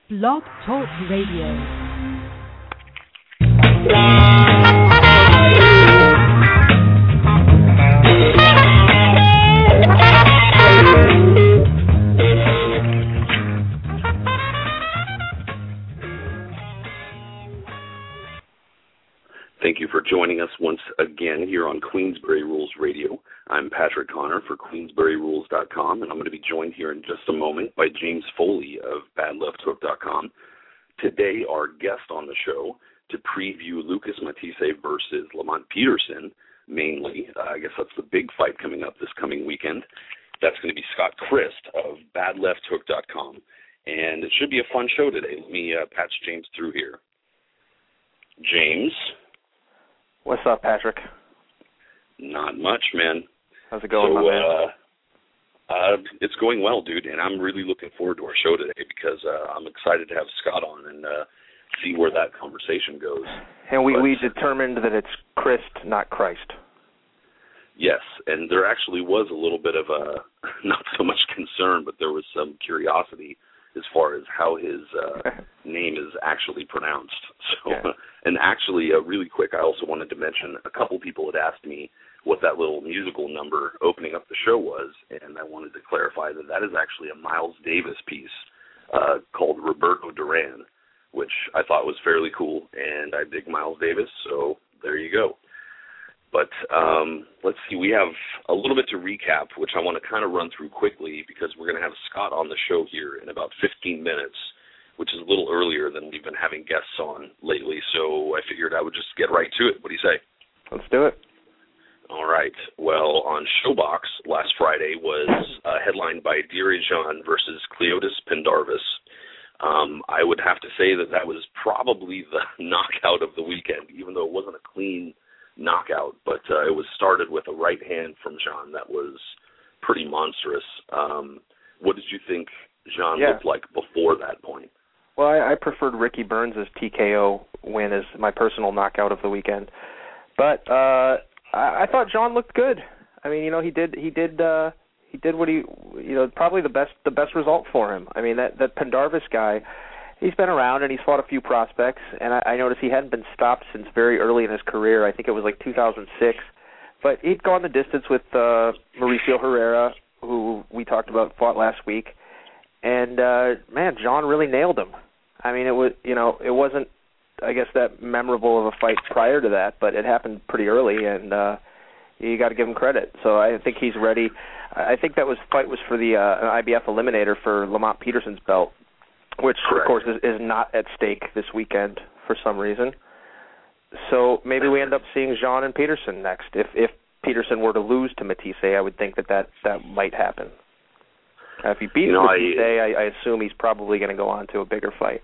Blog Talk Radio. Thank you for joining us once again here on Queensberry Rules Radio. I'm Patrick Connor for QueensberryRules.com, and I'm going to be joined here in just a moment by James Foley of BadLeftHook.com. Today, our guest on the show to preview Lucas Matthysse versus Lamont Peterson, mainly. I guess that's the big fight coming up this coming weekend. That's going to be Scott Christ of BadLeftHook.com, and it should be a fun show today. Let me patch James through here. James? What's up, Patrick? Not much, man. How's it going, my man? It's going well, dude, and I'm really looking forward to our show today because I'm excited to have Scott on and see where that conversation goes. And we determined that it's Christ, not Christ. Yes, and there actually was a little bit of not so much concern, but there was some curiosity as far as how his name is actually pronounced. So, yeah. And actually, really quick, I also wanted to mention a couple people had asked me what that little musical number opening up the show was, and I wanted to clarify that that is actually a Miles Davis piece called Roberto Duran, which I thought was fairly cool, and I dig Miles Davis, so there you go. But let's see, we have a little bit to recap, which I want to kind of run through quickly because we're going to have Scott on the show here in about 15 minutes, which is a little earlier than we've been having guests on lately. So I figured I would just get right to it. What do you say? Let's do it. All right. Well, on Showbox last Friday was headlined by Deary Jean versus Cleotis Pendarvis. I would have to say that was probably the knockout of the weekend, even though it wasn't a clean knockout, but it was started with a right hand from Jean that was pretty monstrous. What did you think Jean looked like before that point? Well, I preferred Ricky Burns' TKO win as my personal knockout of the weekend, but I thought Jean looked good. I mean, he did what he, probably the best result for him. I mean, that Pendarvis guy, he's been around and he's fought a few prospects, and I noticed he hadn't been stopped since very early in his career. I think it was like 2006. But he'd gone the distance with Mauricio Herrera, who we talked about, fought last week. And, man, Jean really nailed him. I mean, it wasn't, I guess, that memorable of a fight prior to that, but it happened pretty early, and you got to give him credit. So I think he's ready. I think that fight was for the IBF Eliminator for Lamont Peterson's belt, which, correct, of course, is not at stake this weekend for some reason. So maybe we end up seeing Jean and Peterson next. If Peterson were to lose to Matthysse, I would think that might happen. If he beats Matthysse, I assume he's probably going to go on to a bigger fight.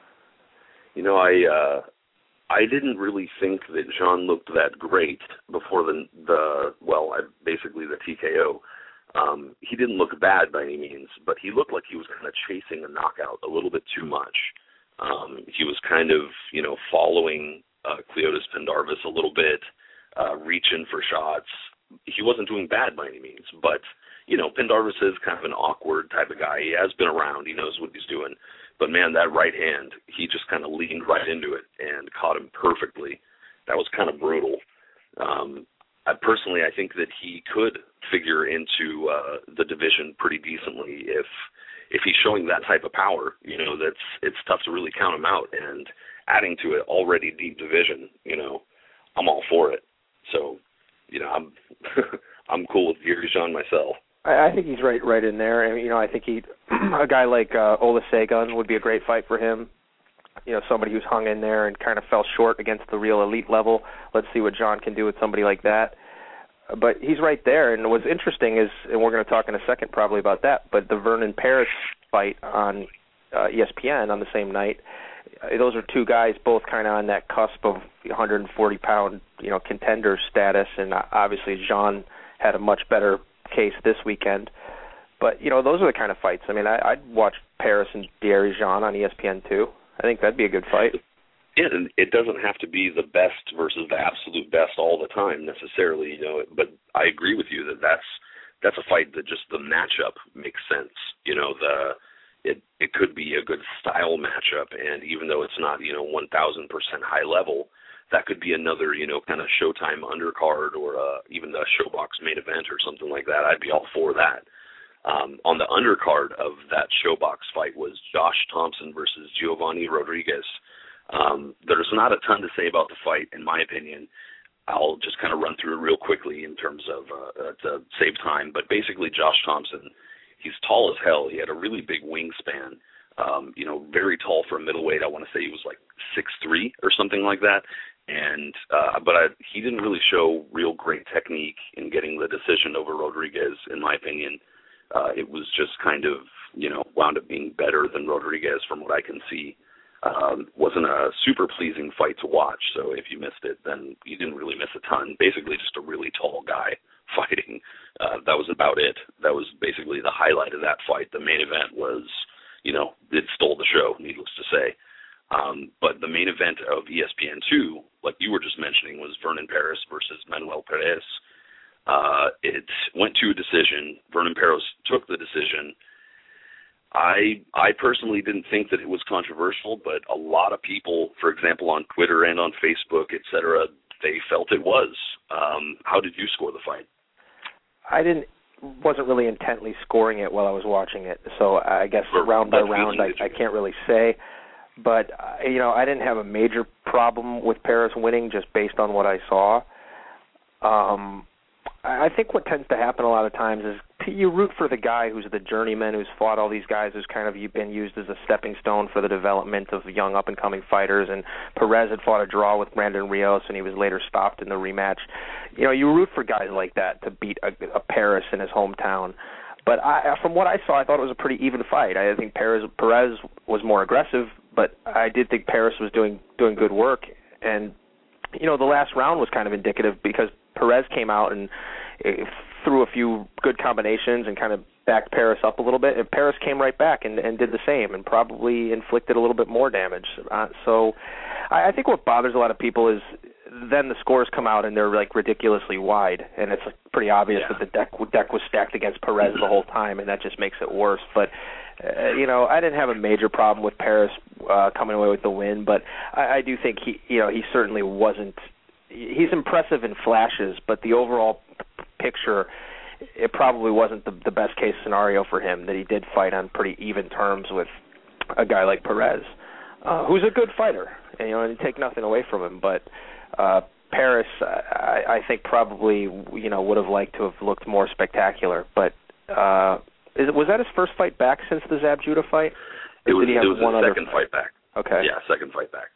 I didn't really think that Jean looked that great before basically the TKO. He didn't look bad by any means, but he looked like he was kind of chasing a knockout a little bit too much. He was kind of, following Cleotis Pendarvis a little bit, reaching for shots. He wasn't doing bad by any means, but, Pendarvis is kind of an awkward type of guy. He has been around. He knows what he's doing. But, man, that right hand, he just kind of leaned right into it and caught him perfectly. That was kind of brutal. Personally, I think that he could figure into the division pretty decently if he's showing that type of power. It's tough to really count him out. And adding to it already deep division, I'm all for it. So, I'm cool with Deary Jean myself. I think he's right in there. And, I think a guy like Ola Segun would be a great fight for him. Somebody who's hung in there and kind of fell short against the real elite level. Let's see what Jean can do with somebody like that. But he's right there. And what's interesting is, and we're going to talk in a second probably about that, but the Vernon Paris fight on ESPN on the same night, those are two guys both kind of on that cusp of 140-pound, contender status. And obviously Jean had a much better case this weekend. But, those are the kind of fights. I mean, I'd watch Paris and Deary Jean on ESPN too. I think that'd be a good fight. Yeah, and it doesn't have to be the best versus the absolute best all the time necessarily, but I agree with you that that's a fight that just the matchup makes sense. it could be a good style matchup, and even though it's not 1,000% high level, that could be another kind of Showtime undercard or even the Showbox main event or something like that. I'd be all for that. On the undercard of that Showbox fight was Josh Thompson versus Giovanni Rodriguez. There's not a ton to say about the fight, in my opinion. I'll just kind of run through it real quickly in terms of to save time. But basically, Josh Thompson, he's tall as hell. He had a really big wingspan. Very tall for a middleweight. I want to say he was like 6'3" or something like that. And he didn't really show real great technique in getting the decision over Rodriguez, in my opinion. It was just kind of, wound up being better than Rodriguez from what I can see. Wasn't a super pleasing fight to watch, so if you missed it, then you didn't really miss a ton. Basically just a really tall guy fighting. That was about it. That was basically the highlight of that fight. The main event was, it stole the show, needless to say. But the main event of ESPN2, like you were just mentioning, was Vernon Paris versus Manuel Perez. It went to a decision. Vernon Paris took the decision. I personally didn't think that it was controversial, but a lot of people, for example, on Twitter and on Facebook, etc., they felt it was. How did you score the fight? I wasn't really intently scoring it while I was watching it, so I guess round by round I can't really say. But, I didn't have a major problem with Paris winning just based on what I saw. I think what tends to happen a lot of times is you root for the guy who's the journeyman, who's fought all these guys, who's kind of been used as a stepping stone for the development of young up-and-coming fighters. And Perez had fought a draw with Brandon Rios, and he was later stopped in the rematch. You root for guys like that to beat a Paris in his hometown. But from what I saw, I thought it was a pretty even fight. I think Perez was more aggressive, but I did think Paris was doing good work. And, the last round was kind of indicative because Perez came out and threw a few good combinations and kind of backed Paris up a little bit, and Paris came right back and did the same and probably inflicted a little bit more damage. So I think what bothers a lot of people is then the scores come out and they're like ridiculously wide, and it's pretty obvious that the deck was stacked against Perez the whole time, and that just makes it worse. But I didn't have a major problem with Paris coming away with the win, but I do think he certainly wasn't. He's impressive in flashes, but the overall picture, it probably wasn't the best case scenario for him, that he did fight on pretty even terms with a guy like Perez, who's a good fighter, and take nothing away from him. But Paris, I think probably would have liked to have looked more spectacular. But was that his first fight back since the Zab Judah fight? It was his second fight back. Okay. Yeah, second fight back.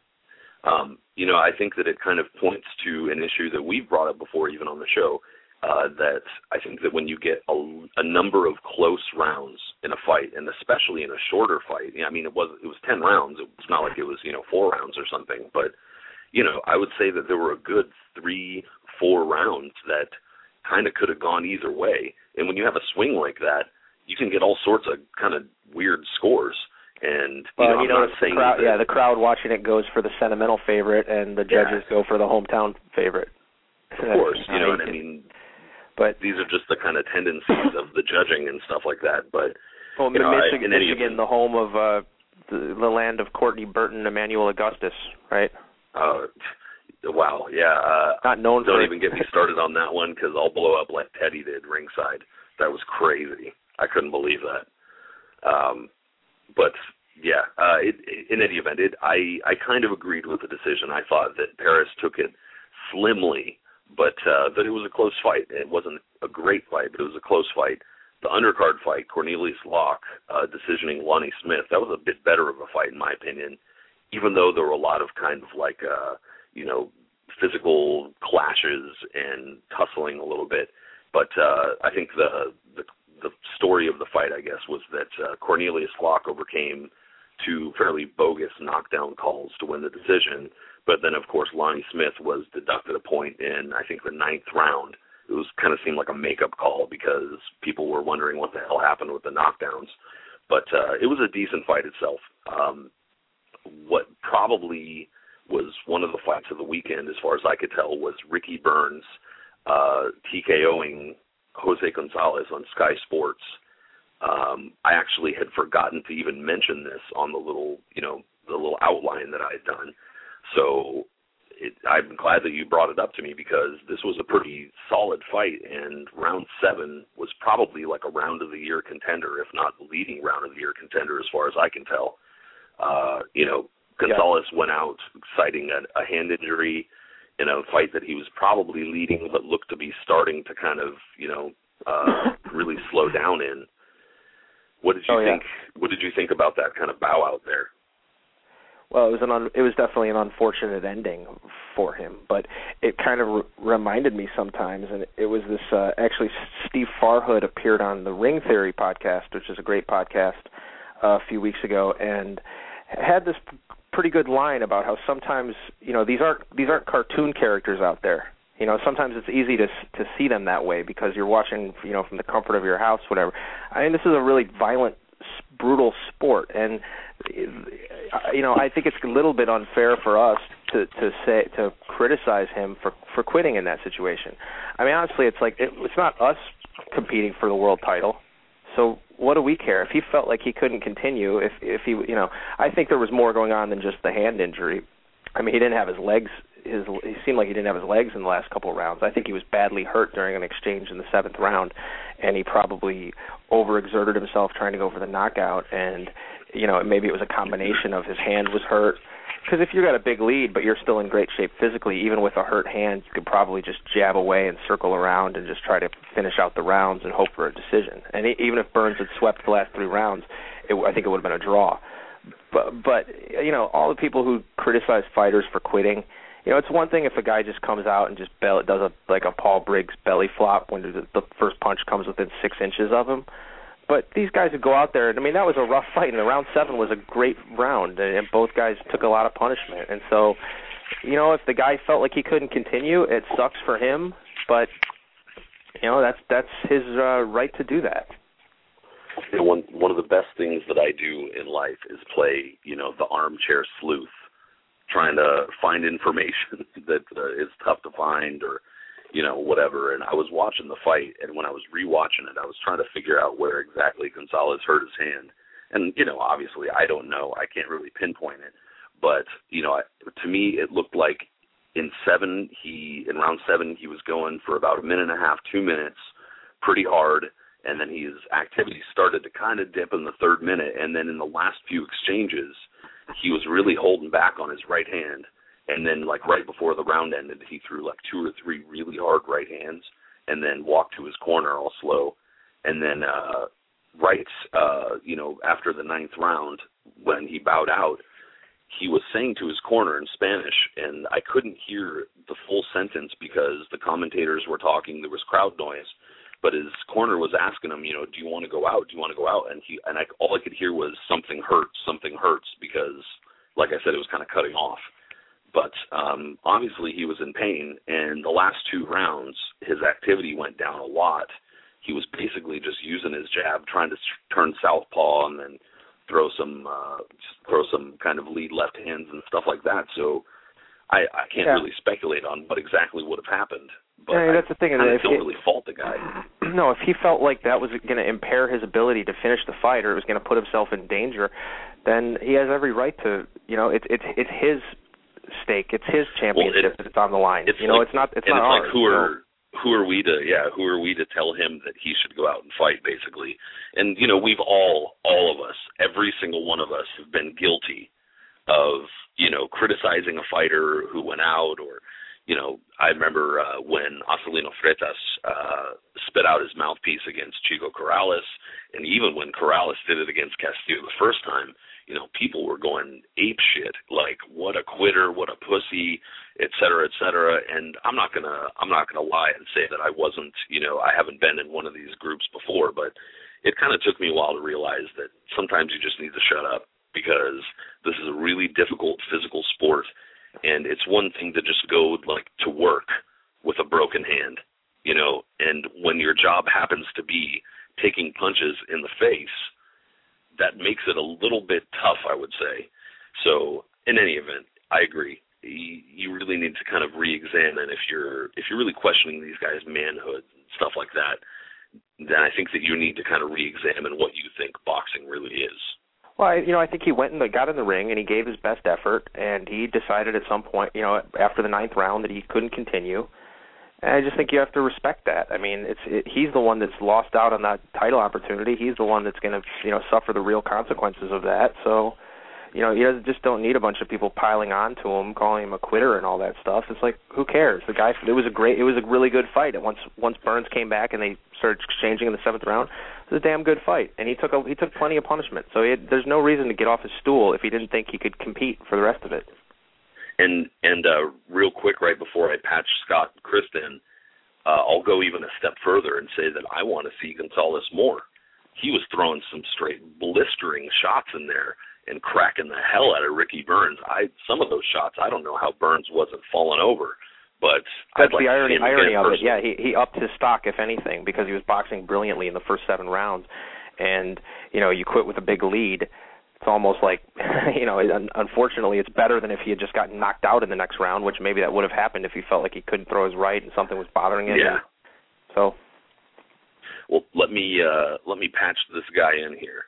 I think that it kind of points to an issue that we've brought up before, even on the show, that I think that when you get a number of close rounds in a fight, and especially in a shorter fight, it was 10 rounds. It's not like it was 4 rounds or something, but I would say that there were a good 3-4 rounds that kind of could have gone either way. And when you have a swing like that, you can get all sorts of kind of weird scores. And the crowd watching it goes for the sentimental favorite, and the judges go for the hometown favorite. Of course, what I mean. But these are just the kind of tendencies of the judging and stuff like that. But Michigan, the home of the land of Courtney Burton, Emmanuel Augustus, right? Wow, yeah. Not known. Don't even get me started on that one, because I'll blow up like Teddy did ringside. That was crazy. I couldn't believe that. But yeah, in any event, I kind of agreed with the decision. I thought that Paris took it slimly, but that it was a close fight. It wasn't a great fight, but it was a close fight. The undercard fight, Cornelius Locke decisioning Lonnie Smith, that was a bit better of a fight in my opinion, even though there were a lot of kind of like, physical clashes and tussling a little bit. But I think the story of the fight, I guess, was that Cornelius Locke overcame 2 fairly bogus knockdown calls to win the decision. But then, of course, Lonnie Smith was deducted a point in, I think, the 9th round. It was kind of seemed like a makeup call because people were wondering what the hell happened with the knockdowns. But it was a decent fight itself. What probably was one of the fights of the weekend, as far as I could tell, was Ricky Burns TKOing Jose Gonzalez on Sky Sports. I actually had forgotten to even mention this on the little outline that I had done. So I'm glad that you brought it up to me, because this was a pretty solid fight, and round 7 was probably like a round of the year contender, if not the leading round of the year contender as far as I can tell. Gonzalez went out citing a hand injury in a fight that he was probably leading but looked to be starting to kind of, really slow down in. What did you think? What did you think about that kind of bow out there? Well, it was definitely an unfortunate ending for him, but it kind of reminded me sometimes, and it was this, actually Steve Farhood appeared on the Ring Theory podcast, which is a great podcast, a few weeks ago, and had this pretty good line about how sometimes, these aren't cartoon characters out there. Sometimes it's easy to see them that way because you're watching, from the comfort of your house, whatever. I mean, this is a really violent, brutal sport, and I think it's a little bit unfair for us to criticize him for quitting in that situation. I mean, honestly, it's like it's not us competing for the world title, so what do we care if he felt like he couldn't continue? If he, I think there was more going on than just the hand injury. I mean, he didn't have his legs. He seemed like he didn't have his legs in the last couple of rounds. I think he was badly hurt during an exchange in the 7th round, and he probably overexerted himself trying to go for the knockout. And maybe it was a combination of his hand was hurt. Because if you got a big lead, but you're still in great shape physically, even with a hurt hand, you could probably just jab away and circle around and just try to finish out the rounds and hope for a decision. And even if Burns had swept the last 3 rounds, I think it would have been a draw. But all the people who criticize fighters for quitting, it's one thing if a guy just comes out and just does a Paul Briggs belly flop when the first punch comes within 6 inches of him. But these guys would go out there, and I mean, that was a rough fight, and the round 7 was a great round, and both guys took a lot of punishment. And so, if the guy felt like he couldn't continue, it sucks for him, but, that's his right to do that. One of the best things that I do in life is play, the armchair sleuth, trying to find information that is tough to find or, whatever. And I was watching the fight, and when I was rewatching it, I was trying to figure out where exactly Gonzalez hurt his hand. And, obviously I don't know. I can't really pinpoint it. But, to me, it looked like in round 7, he was going for about 1.5 minutes, 2 minutes, pretty hard. And then his activity started to kind of dip in the 3rd minute. And then in the last few exchanges, he was really holding back on his right hand. And then, right before the round ended, he threw 2 or 3 really hard right hands and then walked to his corner all slow. And then after the 9th round, when he bowed out, he was saying to his corner in Spanish, and I couldn't hear the full sentence because the commentators were talking. There was crowd noise. But his corner was asking him, do you want to go out? Do you want to go out? And all I could hear was something hurts, because, like I said, it was kind of cutting off. But obviously he was in pain, and the last 2 rounds, his activity went down a lot. He was basically just using his jab, trying to turn southpaw and then throw some kind of lead left hands and stuff like that. So I can't really speculate on what exactly would have happened. But that's the thing. I don't really fault the guy. No, if he felt like that was going to impair his ability to finish the fight, or it was going to put himself in danger, then he has every right to. It's his stake. It's his championship that's on the line. It's not ours. Who are we to tell him that he should go out and fight, basically? And we've all of us, every single one of us, have been guilty of criticizing a fighter who went out, or I remember when Acelino Freitas spit out his mouthpiece against Chico Corrales, and even when Corrales did it against Castillo the first time, people were going apeshit, like, what a quitter, what a pussy, et cetera, et cetera. And I'm not gonna lie and say that I wasn't, I haven't been in one of these groups before, but it kind of took me a while to realize that sometimes you just need to shut up, because this is a really difficult physical sport. And it's one thing to just go to work with a broken hand, and when your job happens to be taking punches in the face, that makes it a little bit tough, I would say. So in any event, I agree. You really need to kind of re-examine if you're really questioning these guys' manhood and stuff like that. then I think that you need to kind of re-examine what you think boxing really is. Well, I think he went and got in the ring and he gave his best effort, and he decided at some point, after the 9th round, that he couldn't continue. And I just think you have to respect that. I mean, he's the one that's lost out on that title opportunity. He's the one that's going to, suffer the real consequences of that. So, you just don't need a bunch of people piling on to him, calling him a quitter and all that stuff. It's like, who cares? The guy, it was a really good fight. And once Burns came back and they started exchanging in the 7th round, it was a damn good fight. And he took plenty of punishment. So there's no reason to get off his stool if he didn't think he could compete for the rest of it. And real quick, right before I patch Scott and Chris in, I'll go even a step further and say that I want to see Gonzalez more. He was throwing some straight blistering shots in there and cracking the hell out of Ricky Burns. Some of those shots, I don't know how Burns wasn't falling over, but that's the irony of it. Yeah, he upped his stock, if anything, because he was boxing brilliantly in the first 7 rounds, and you quit with a big lead. It's almost like, unfortunately, it's better than if he had just gotten knocked out in the next round, which maybe that would have happened if he felt like he couldn't throw his right and something was bothering him. Yeah. So. Well, let me patch this guy in here.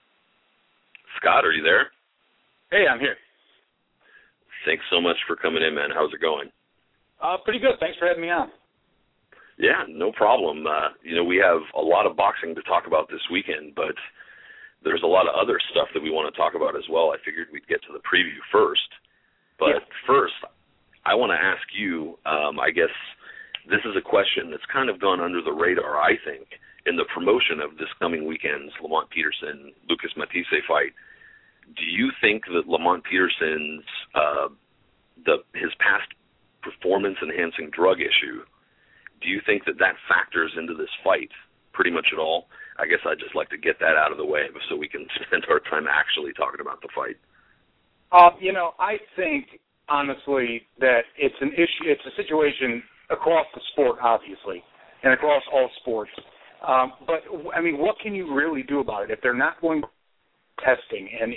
Scott, are you there? Hey, I'm here. Thanks so much for coming in, man. How's it going? Pretty good. Thanks for having me on. Yeah, no problem. We have a lot of boxing to talk about this weekend, but there's a lot of other stuff that we want to talk about as well. I figured we'd get to the preview first. But First, I want to ask you, I guess this is a question that's kind of gone under the radar, I think, in the promotion of this coming weekend's Lamont Peterson-Lucas Matthysse fight. Do you think that Lamont Peterson's his past performance-enhancing drug issue, do you think that factors into this fight pretty much at all? I guess I'd just like to get that out of the way so we can spend our time actually talking about the fight. I think, honestly, that it's an issue. It's a situation across the sport, obviously, and across all sports. But, I mean, what can you really do about it if they're not going testing? And,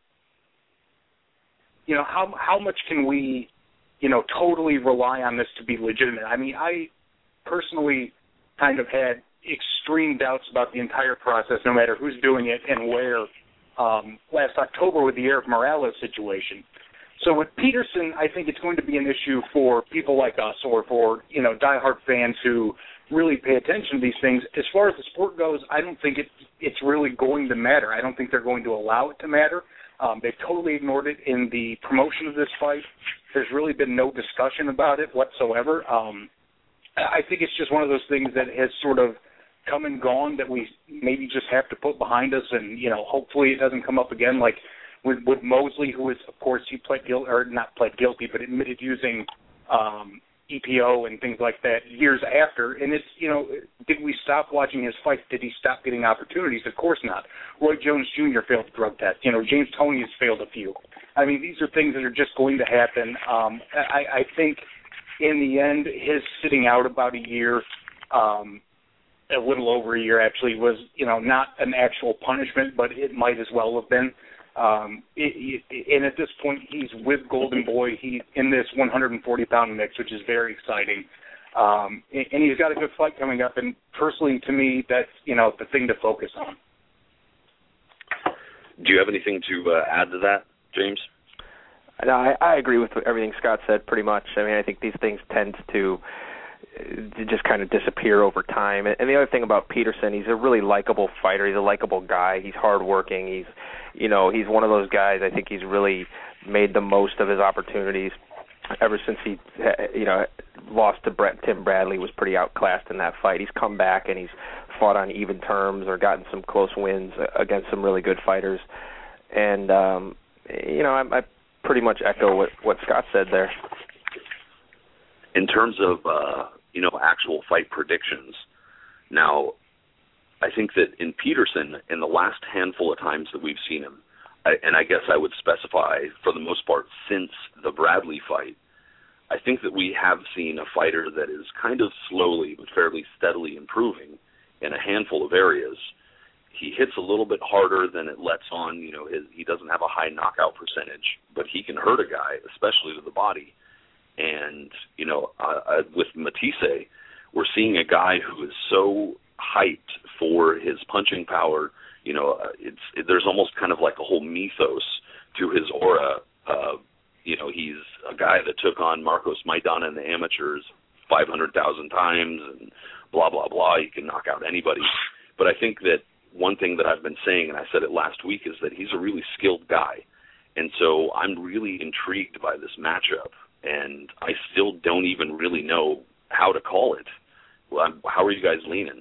how much can we, totally rely on this to be legitimate? I mean, I personally kind of had extreme doubts about the entire process, no matter who's doing it and where, last October with the Erik Morales situation. So with Peterson, I think it's going to be an issue for people like us or for, diehard fans who really pay attention to these things. As far as the sport goes, I don't think it's really going to matter. I don't think they're going to allow it to matter. They've totally ignored it in the promotion of this fight. There's really been no discussion about it whatsoever. I think it's just one of those things that has sort of come and gone that we maybe just have to put behind us, and hopefully it doesn't come up again. Like with Mosley, who is, of course, he not pled guilty, but admitted using EPO and things like that years after. And it's did we stop watching his fights? Did he stop getting opportunities? Of course not. Roy Jones Jr. failed the drug test. James Toney has failed a few. I mean, these are things that are just going to happen. I think in the end, his sitting out about a year. A little over a year, actually, was, not an actual punishment, but it might as well have been. And at this point, he's with Golden Boy. He's in this 140-pound mix, which is very exciting. And he's got a good fight coming up, and personally, to me, that's, the thing to focus on. Do you have anything to add to that, James? No, I agree with everything Scott said pretty much. I mean, I think these things tend to just kind of disappear over time. And the other thing about Peterson, he's a really likable fighter. He's a likable guy. He's hardworking. He's one of those guys. I think he's really made the most of his opportunities ever since he, lost to Tim Bradley, was pretty outclassed in that fight. He's come back and he's fought on even terms or gotten some close wins against some really good fighters. And, I pretty much echo what Scott said there. In terms of, actual fight predictions, now, I think that in Peterson, in the last handful of times that we've seen him, and I guess I would specify, for the most part, since the Bradley fight, I think that we have seen a fighter that is kind of slowly but fairly steadily improving in a handful of areas. He hits a little bit harder than it lets on. He doesn't have a high knockout percentage, but he can hurt a guy, especially to the body. And, with Matthysse, we're seeing a guy who is so hyped for his punching power. You know, there's almost kind of like a whole mythos to his aura. You know, he's a guy that took on Marcos Maidana in the amateurs 500,000 times and blah, blah, blah. He can knock out anybody. But I think that one thing that I've been saying, and I said it last week, is that he's a really skilled guy. And so I'm really intrigued by this matchup, and I still don't even really know how to call it. Well, how are you guys leaning?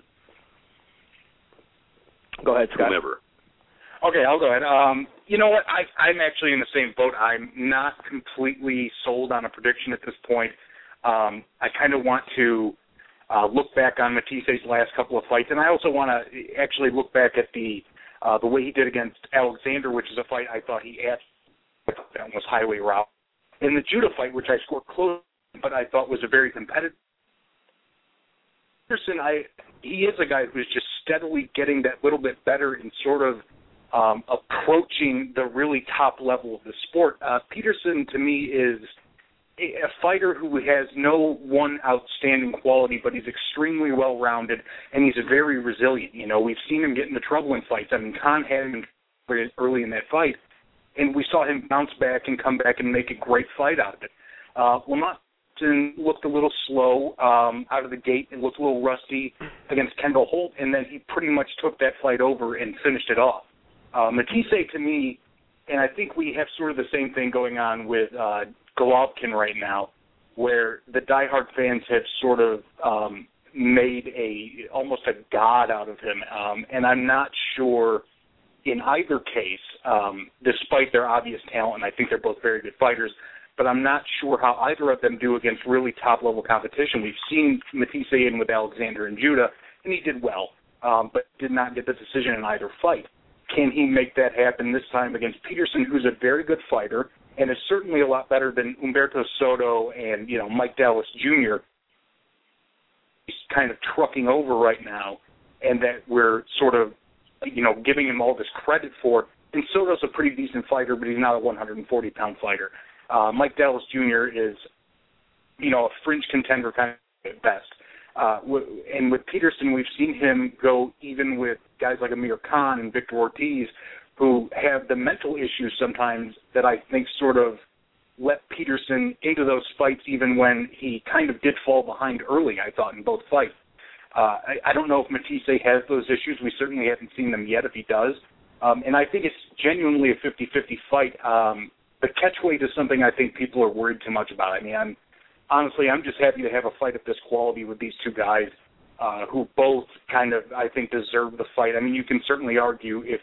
Go ahead, Scott. Whomever. Okay, I'll go ahead. You know what? I'm actually in the same boat. I'm not completely sold on a prediction at this point. I kind of want to look back on Matisse's last couple of fights, and I also want to actually look back at the way he did against Alexander, which is a fight I thought he that was highway route. In the Judah fight, which I scored close, but I thought was a very competitive. Peterson, he is a guy who's just steadily getting that little bit better and sort of approaching the really top level of the sport. Peterson, to me, is a fighter who has no one outstanding quality, but he's extremely well-rounded, and he's very resilient. You know, we've seen him get into trouble in fights. I mean, Khan had him early in that fight, and we saw him bounce back and come back and make a great fight out of it. Lamont looked a little slow out of the gate and looked a little rusty against Kendall Holt, and then he pretty much took that fight over and finished it off. Matisse, to me, and I think we have sort of the same thing going on with Golovkin right now, where the diehard fans have sort of made almost a god out of him, and I'm not sure in either case, despite their obvious talent, and I think they're both very good fighters, but I'm not sure how either of them do against really top-level competition. We've seen Matisse in with Alexander and Judah, and he did well, but did not get the decision in either fight. Can he make that happen this time against Peterson, who's a very good fighter, and is certainly a lot better than Humberto Soto and, you know, Mike Dallas Jr. He's kind of trucking over right now, and that we're sort of, you know, giving him all this credit for. And Soto's a pretty decent fighter, but he's not a 140-pound fighter. Mike Dallas Jr. is, you know, a fringe contender kind of at best. And with Peterson, we've seen him go even with guys like Amir Khan and Victor Ortiz, who have the mental issues sometimes that I think sort of let Peterson into those fights even when he kind of did fall behind early, I thought, in both fights. I don't know if Matisse has those issues. We certainly haven't seen them yet if he does. And I think it's genuinely a 50-50 fight. But catchweight is something I think people are worried too much about. I mean, I'm just happy to have a fight of this quality with these two guys who both kind of, I think, deserve the fight. I mean, you can certainly argue if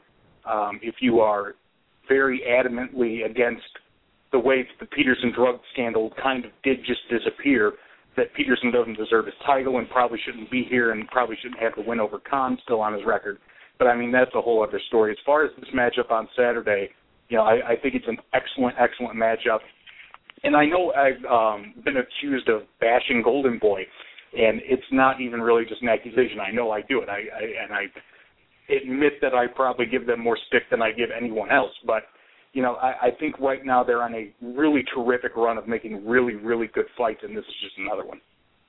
you are very adamantly against the way the Peterson drug scandal kind of did just disappear, that Peterson doesn't deserve his title and probably shouldn't be here and probably shouldn't have the win over Khan still on his record. But, I mean, that's a whole other story. As far as this matchup on Saturday, you know, I think it's an excellent, excellent matchup. And I know I've been accused of bashing Golden Boy, and it's not even really just an accusation. I know I do it. I admit that I probably give them more stick than I give anyone else. But, you know, I think right now they're on a really terrific run of making really, really good fights, and this is just another one.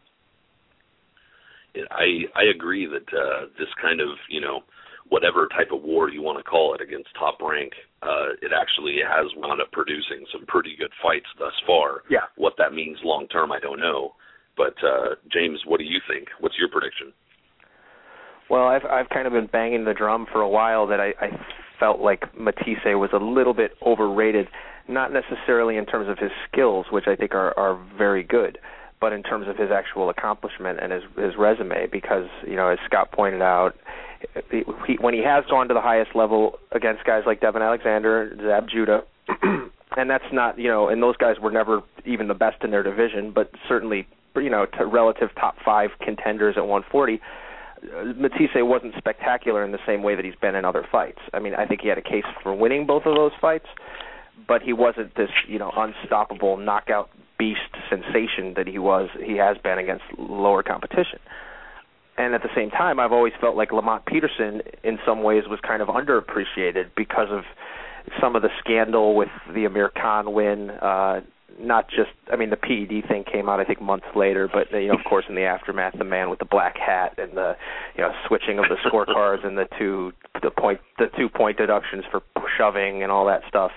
I agree that this kind of, you know, whatever type of war you want to call it against top rank, it actually has wound up producing some pretty good fights thus far. Yeah. What that means long term, I don't know. But, James, what do you think? What's your prediction? Well, I've kind of been banging the drum for a while that I felt like Matisse was a little bit overrated, not necessarily in terms of his skills, which I think are very good, but in terms of his actual accomplishment and his resume, because, you know, as Scott pointed out, when he has gone to the highest level against guys like Devin Alexander, Zab Judah, and that's not, you know, and those guys were never even the best in their division, but certainly, you know, to relative top 5 contenders at 140, Matisse wasn't spectacular in the same way that he's been in other fights. I mean, I think he had a case for winning both of those fights, but he wasn't this, you know, unstoppable knockout beast sensation that he has been against lower competition. And at the same time, I've always felt like Lamont Peterson, in some ways, was kind of underappreciated because of some of the scandal with the Amir Khan win, not just, I mean, the PED thing came out, I think, months later, but, you know, of course, in the aftermath, the man with the black hat and the, you know, switching of the scorecards and the two-point deductions for shoving and all that stuff.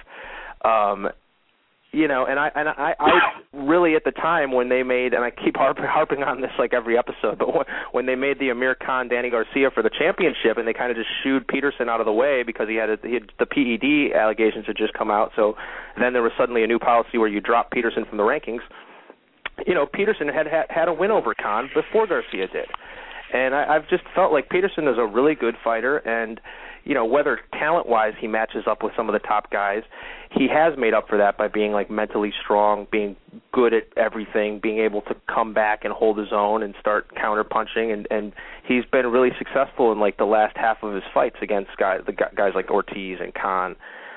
You know, and I really at the time when they made, and I keep harping on this like every episode, but when they made the Amir Khan, Danny Garcia for the championship, and they kind of just shooed Peterson out of the way because he had the PED allegations had just come out, so then there was suddenly a new policy where you drop Peterson from the rankings. You know, Peterson had a win over Khan before Garcia did, and I've just felt like Peterson is a really good fighter, and you know, whether talent-wise he matches up with some of the top guys, he has made up for that by being, like, mentally strong, being good at everything, being able to come back and hold his own and start counter-punching, and he's been really successful in, like, the last half of his fights against guys like Ortiz and Khan.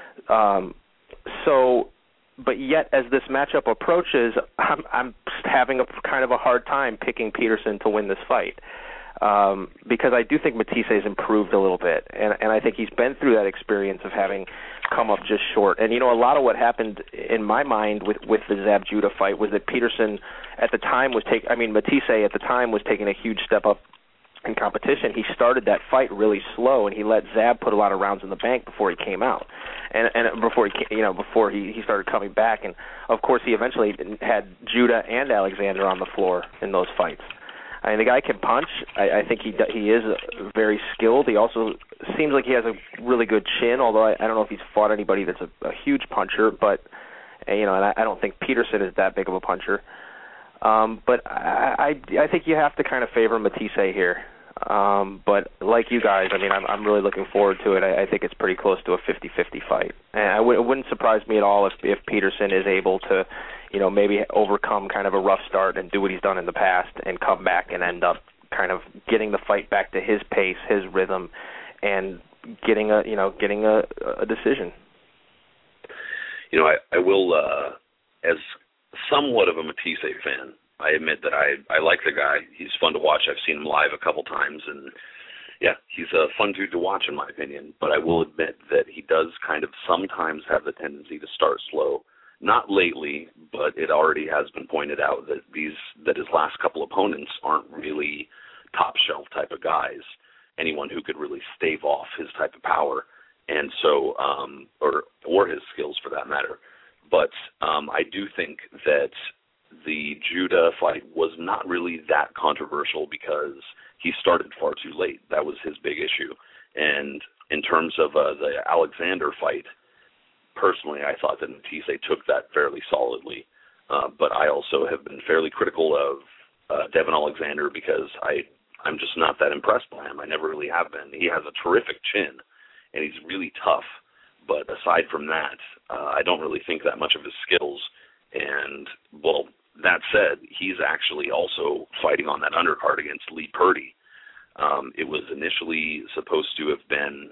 But yet, as this matchup approaches, I'm having a kind of a hard time picking Peterson to win this fight. Because I do think Matisse has improved a little bit, and I think he's been through that experience of having come up just short. And, you know, a lot of what happened in my mind with the Zab Judah fight was that Peterson at the time Matisse at the time was taking a huge step up in competition. He started that fight really slow, and he let Zab put a lot of rounds in the bank before he came out, and before he started coming back. And, of course, he eventually had Judah and Alexander on the floor in those fights. I mean, the guy can punch. I think he is very skilled. He also seems like he has a really good chin, although I don't know if he's fought anybody that's a huge puncher. But, you know, and I don't think Peterson is that big of a puncher. But I think you have to kind of favor Matisse here. But like you guys, I mean, I'm really looking forward to it. I think it's pretty close to a 50-50 fight. And it wouldn't surprise me at all if Peterson is able to, you know, maybe overcome kind of a rough start and do what he's done in the past and come back and end up kind of getting the fight back to his pace, his rhythm, and getting a decision. You know, I will, as somewhat of a Matisse fan, I admit that I like the guy. He's fun to watch. I've seen him live a couple times, and yeah, he's a fun dude to watch in my opinion. But I will admit that he does kind of sometimes have the tendency to start slow. Not lately, but it already has been pointed out that his last couple opponents aren't really top shelf type of guys. Anyone who could really stave off his type of power, and so or his skills for that matter. But I do think that the Judah fight was not really that controversial because he started far too late. That was his big issue. And in terms of the Alexander fight, personally, I thought that Matisse took that fairly solidly. But I also have been fairly critical of Devin Alexander because I'm just not that impressed by him. I never really have been. He has a terrific chin, and he's really tough. But aside from that, I don't really think that much of his skills. And, well, that said, he's actually also fighting on that undercard against Lee Purdy. It was initially supposed to have been,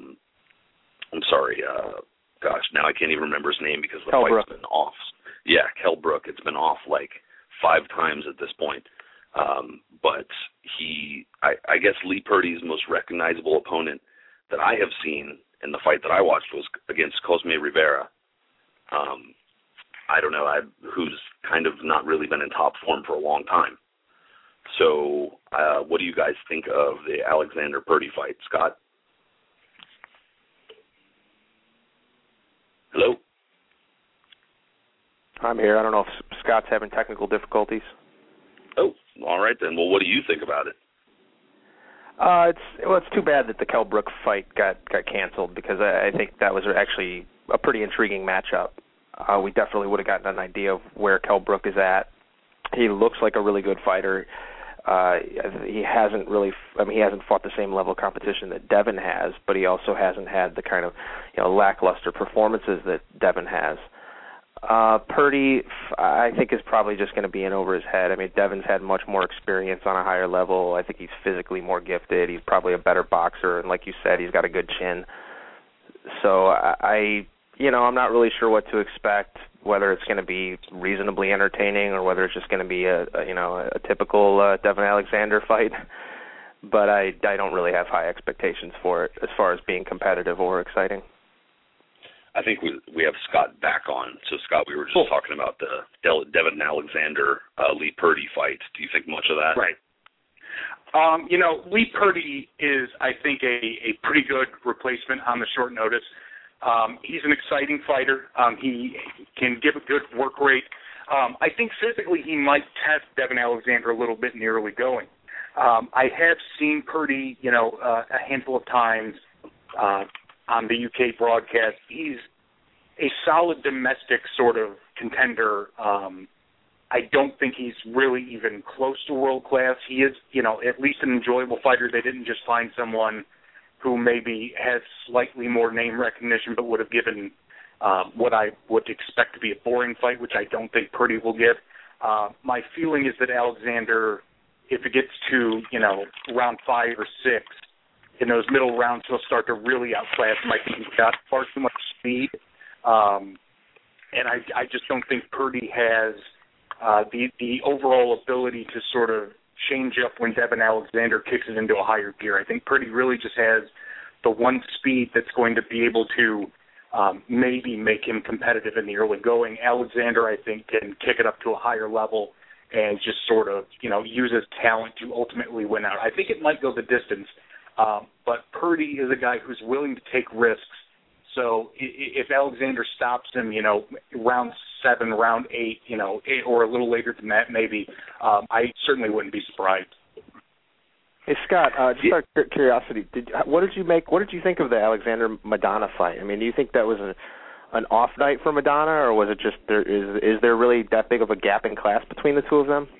now I can't even remember his name because the fight's been off. Yeah, Kell Brook. It's been off like 5 times at this point. But I guess Lee Purdy's most recognizable opponent that I have seen in the fight that I watched was against Cosme Rivera. I don't know, who's kind of not really been in top form for a long time. So what do you guys think of the Alexander Purdy fight, Scott? Hello? I'm here. I don't know if Scott's having technical difficulties. Oh, all right then. Well, what do you think about it? It's too bad that the Kell Brook fight got canceled because I think that was actually a pretty intriguing matchup. We definitely would have gotten an idea of where Kell Brook is at. He looks like a really good fighter. He hasn't fought the same level of competition that Devin has, but he also hasn't had the kind of, lackluster performances that Devin has. Purdy, I think, is probably just going to be in over his head. I mean, Devin's had much more experience on a higher level. I think he's physically more gifted. He's probably a better boxer, and like you said, he's got a good chin. So I'm not really sure what to expect, whether it's going to be reasonably entertaining or whether it's just going to be a typical Devin Alexander fight. But I don't really have high expectations for it as far as being competitive or exciting. I think we have Scott back on. So, Scott, we were just talking about the Devin Alexander, Lee Purdy fight. Do you think much of that? Right. Lee Purdy is, I think, a pretty good replacement on the short notice. He's an exciting fighter. He can give a good work rate. I think physically he might test Devin Alexander a little bit in the early going. I have seen Purdy, a handful of times on the UK broadcast. He's a solid domestic sort of contender. I don't think he's really even close to world class. He is, at least an enjoyable fighter. They didn't just find someone who maybe has slightly more name recognition but would have given what I would expect to be a boring fight, which I don't think Purdy will give. My feeling is that Alexander, if it gets to, round 5 or 6, in those middle rounds, he'll start to really outclass him. I think he's got far too much speed. And I just don't think Purdy has the overall ability to sort of change up when Devin Alexander kicks it into a higher gear. I think Purdy really just has the one speed that's going to be able to maybe make him competitive in the early going. Alexander, I think, can kick it up to a higher level and just sort of, use his talent to ultimately win out. I think it might go the distance, but Purdy is a guy who's willing to take risks. So if Alexander stops him, round 7, round 8, or a little later than that, maybe, I certainly wouldn't be surprised. Hey Scott, just out of curiosity, what did you think of the Alexander Maidana fight? I mean, do you think that was an off night for Maidana, or was it just is there really that big of a gap in class between the two of them?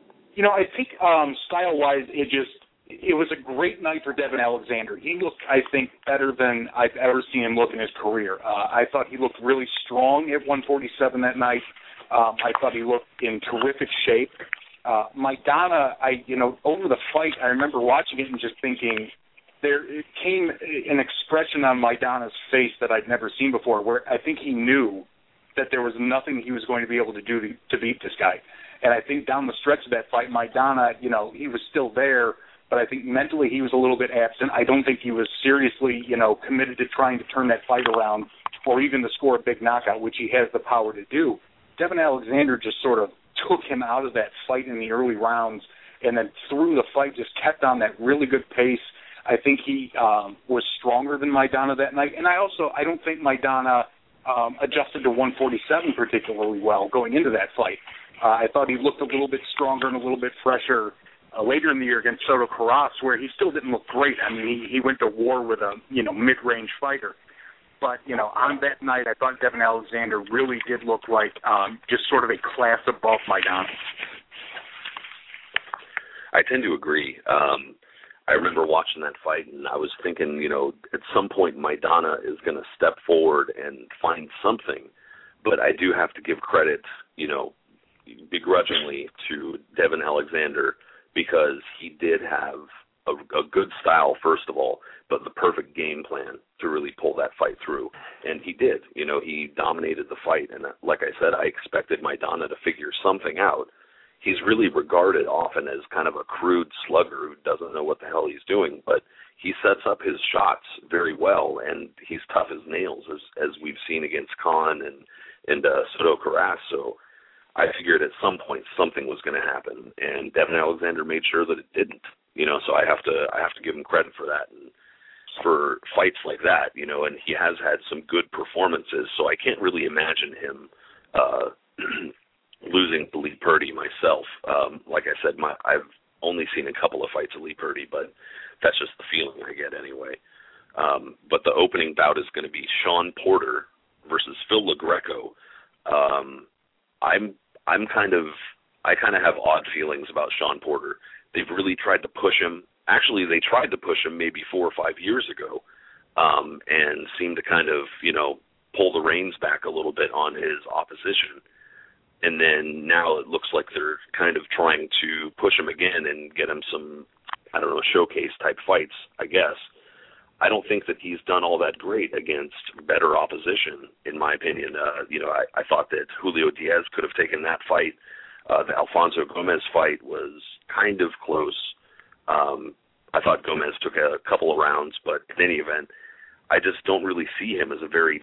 I think style-wise, it was a great night for Devin Alexander. He looked, I think, better than I've ever seen him look in his career. I thought he looked really strong at 147 that night. I thought he looked in terrific shape. Maidana, over the fight, I remember watching it and just thinking, there came an expression on Maidana's face that I'd never seen before, where I think he knew that there was nothing he was going to be able to do to beat this guy. And I think down the stretch of that fight, Maidana, he was still there, but I think mentally he was a little bit absent. I don't think he was seriously, committed to trying to turn that fight around or even to score a big knockout, which he has the power to do. Devin Alexander just sort of took him out of that fight in the early rounds, and then through the fight just kept on that really good pace. I think he was stronger than Maidana that night, and I don't think Maidana adjusted to 147 particularly well going into that fight. I thought he looked a little bit stronger and a little bit fresher later in the year against Soto Carras, where he still didn't look great. I mean, he went to war with a mid-range fighter. But, on that night, I thought Devin Alexander really did look like just sort of a class above Maidana. I tend to agree. I remember watching that fight, and I was thinking, at some point Maidana is going to step forward and find something. But I do have to give credit, begrudgingly to Devin Alexander, because he did have a good style, first of all, but the perfect game plan to really pull that fight through. And he did. He dominated the fight. And like I said, I expected Maidana to figure something out. He's really regarded often as kind of a crude slugger who doesn't know what the hell he's doing, but he sets up his shots very well, and he's tough as nails, as we've seen against Khan and Soto Carras. So I figured at some point something was going to happen, and Devin Alexander made sure that it didn't. So I have to give him credit for that, and for fights like that, and he has had some good performances, so I can't really imagine him losing to Lee Purdy myself. Like I said, I've only seen a couple of fights of Lee Purdy, but that's just the feeling I get anyway. But the opening bout is going to be Shawn Porter versus Phil LaGreco. I kind of have odd feelings about Shawn Porter. They've really tried to push him. Actually, they tried to push him maybe 4 or 5 years ago, and seemed to kind of, pull the reins back a little bit on his opposition. And then now it looks like they're kind of trying to push him again and get him some, showcase type fights, I guess. I don't think that he's done all that great against better opposition, in my opinion. I thought that Julio Diaz could have taken that fight. The Alfonso Gomez fight was kind of close. I thought Gomez took a couple of rounds, but in any event, I just don't really see him as a very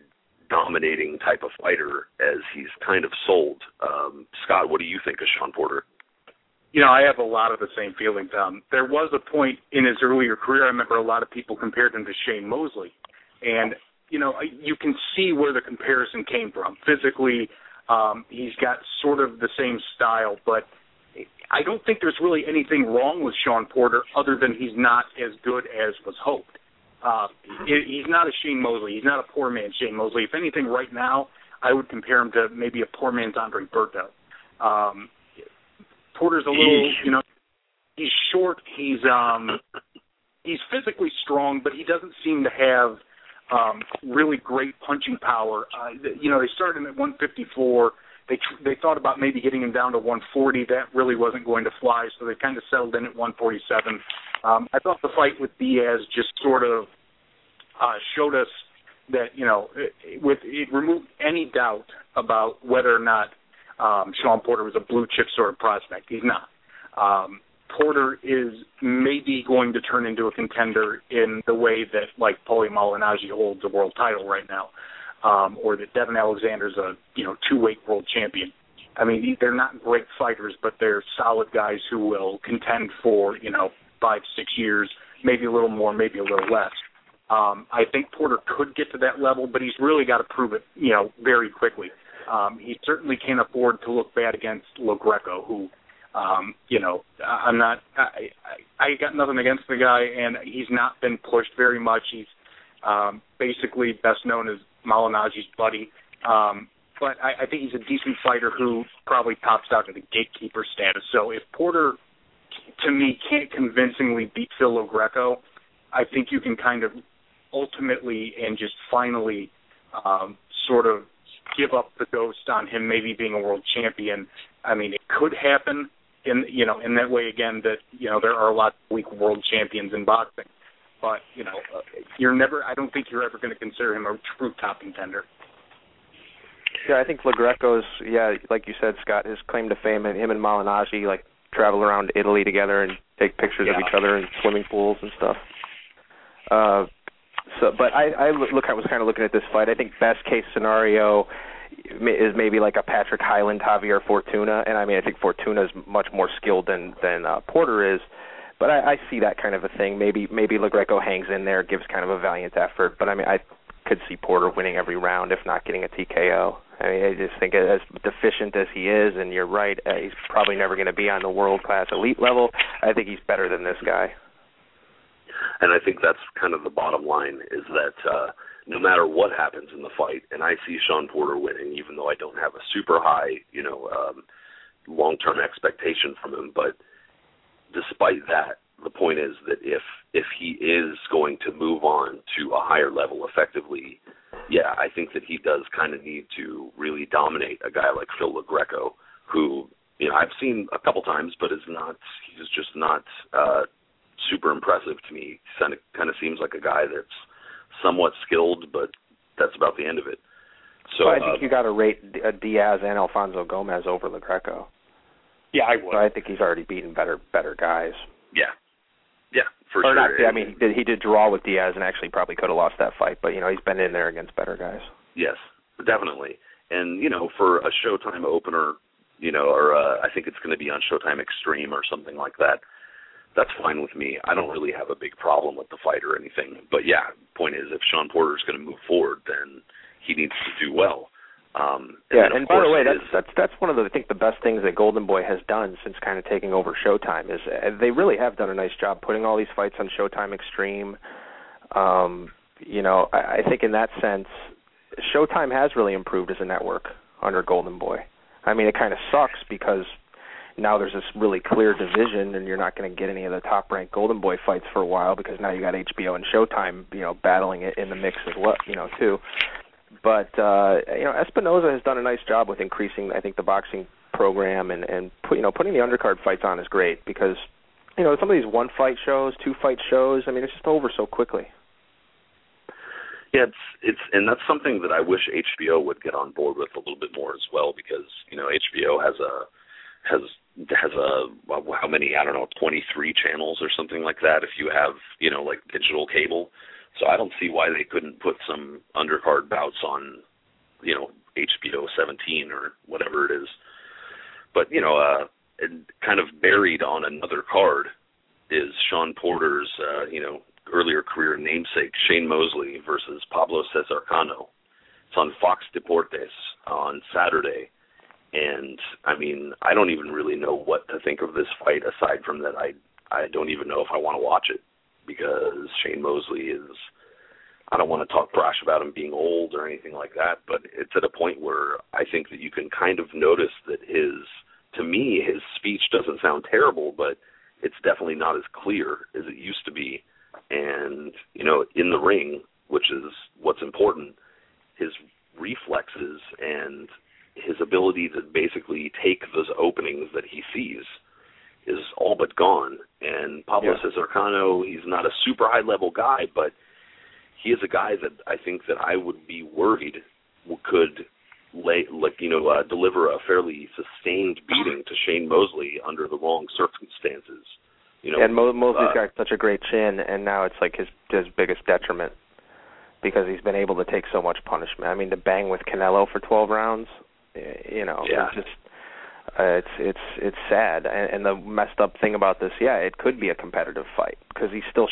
dominating type of fighter as he's kind of sold. Scott, what do you think of Shawn Porter? I have a lot of the same feelings. There was a point in his earlier career, I remember a lot of people compared him to Shane Mosley. And, you can see where the comparison came from. Physically, he's got sort of the same style, but I don't think there's really anything wrong with Shawn Porter other than he's not as good as was hoped. He's not a Shane Mosley. He's not a poor man's Shane Mosley. If anything, right now, I would compare him to maybe a poor man's Andre Berto. Porter's a little, he's short. He's physically strong, but he doesn't seem to have really great punching power. They started him at 154. They thought about maybe getting him down to 140. That really wasn't going to fly, so they kind of settled in at 147. I thought the fight with Diaz just sort of showed us that, it removed any doubt about whether or not Shawn Porter was a blue-chip sort of prospect. He's not. Porter is maybe going to turn into a contender in the way that, like, Paulie Malignaggi holds a world title right now, or that Devin Alexander's a, two-weight world champion. I mean, they're not great fighters, but they're solid guys who will contend for, 5-6 years, maybe a little more, maybe a little less. I think Porter could get to that level, but he's really got to prove it, very quickly. He certainly can't afford to look bad against Lo Greco, who, I got nothing against the guy, and he's not been pushed very much. He's basically best known as Malignaggi's buddy. But I think he's a decent fighter who probably tops out at a gatekeeper status. So if Porter, to me, can't convincingly beat Phil Lo Greco, I think you can kind of ultimately and just finally sort of give up the ghost on him maybe being a world champion. I mean, it could happen in that way again that, there are a lot of weak world champions in boxing. But, I don't think you're ever going to consider him a true top contender. Yeah, I think Lo Greco's, like you said, Scott, his claim to fame, and him and Malignaggi, like, travel around Italy together and take pictures of each other in swimming pools and stuff. But I was kind of looking at this fight. I think best case scenario is maybe like a Patrick Hyland, Javier Fortuna, and I think Fortuna is much more skilled than Porter is. But I see that kind of a thing. Maybe Lo Greco hangs in there, gives kind of a valiant effort. But I could see Porter winning every round, if not getting a TKO. I just think as deficient as he is, and you're right, he's probably never going to be on the world-class elite level. I think he's better than this guy. And I think that's kind of the bottom line, is that no matter what happens in the fight, and I see Shawn Porter winning, even though I don't have a super high, long-term expectation from him, but despite that, the point is that if he is going to move on to a higher level effectively, I think that he does kind of need to really dominate a guy like Phil Lo Greco, who, I've seen a couple times, but he's just not super impressive to me. Kind of seems like a guy that's somewhat skilled, but that's about the end of it. So I think you got to rate Diaz and Alfonso Gomez over Lo Greco. Yeah, I would. So I think he's already beaten better guys. Yeah, for sure. Not, he did draw with Diaz and actually probably could have lost that fight, but, he's been in there against better guys. Yes, definitely. And, for a Showtime opener, or I think it's going to be on Showtime Extreme or something like that, that's fine with me. I don't really have a big problem with the fight or anything. But, point is, if Shawn Porter's going to move forward, then he needs to do well. And by the way, that's one of the best things that Golden Boy has done since kind of taking over Showtime is they really have done a nice job putting all these fights on Showtime Extreme. I think in that sense, Showtime has really improved as a network under Golden Boy. It kind of sucks because now there's this really clear division, and you're not going to get any of the top-ranked Golden Boy fights for a while because now you got HBO and Showtime, battling it in the mix as well, too. But, Espinoza has done a nice job with increasing, I think, the boxing program and putting the undercard fights on is great because, some of these one-fight shows, two-fight shows, it's just over so quickly. Yeah, and that's something that I wish HBO would get on board with a little bit more as well because, HBO has how many, 23 channels or something like that if you have, like digital cable. So I don't see why they couldn't put some undercard bouts on HBO 17 or whatever it is. But, and kind of buried on another card is Shawn Porter's, earlier career namesake, Shane Mosley versus Pablo Cesar Cano. It's on Fox Deportes on Saturday. And, I don't even really know what to think of this fight aside from that I don't even know if I want to watch it because Shane Mosley is, I don't want to talk brash about him being old or anything like that, but it's at a point where I think that you can kind of notice that to me, his speech doesn't sound terrible, but it's definitely not as clear as it used to be. And, in the ring, which is what's important, his reflexes and his ability to basically take those openings that he sees is all but gone. And Pablo Cesar Cano, he's not a super high-level guy, but he is a guy that I think that I would be worried could deliver a fairly sustained beating to Shane Mosley under the wrong circumstances. And Mosley's got such a great chin, and now it's like his biggest detriment because he's been able to take so much punishment. To bang with Canelo for 12 rounds, it's sad. And the messed up thing about this, it could be a competitive fight because he's still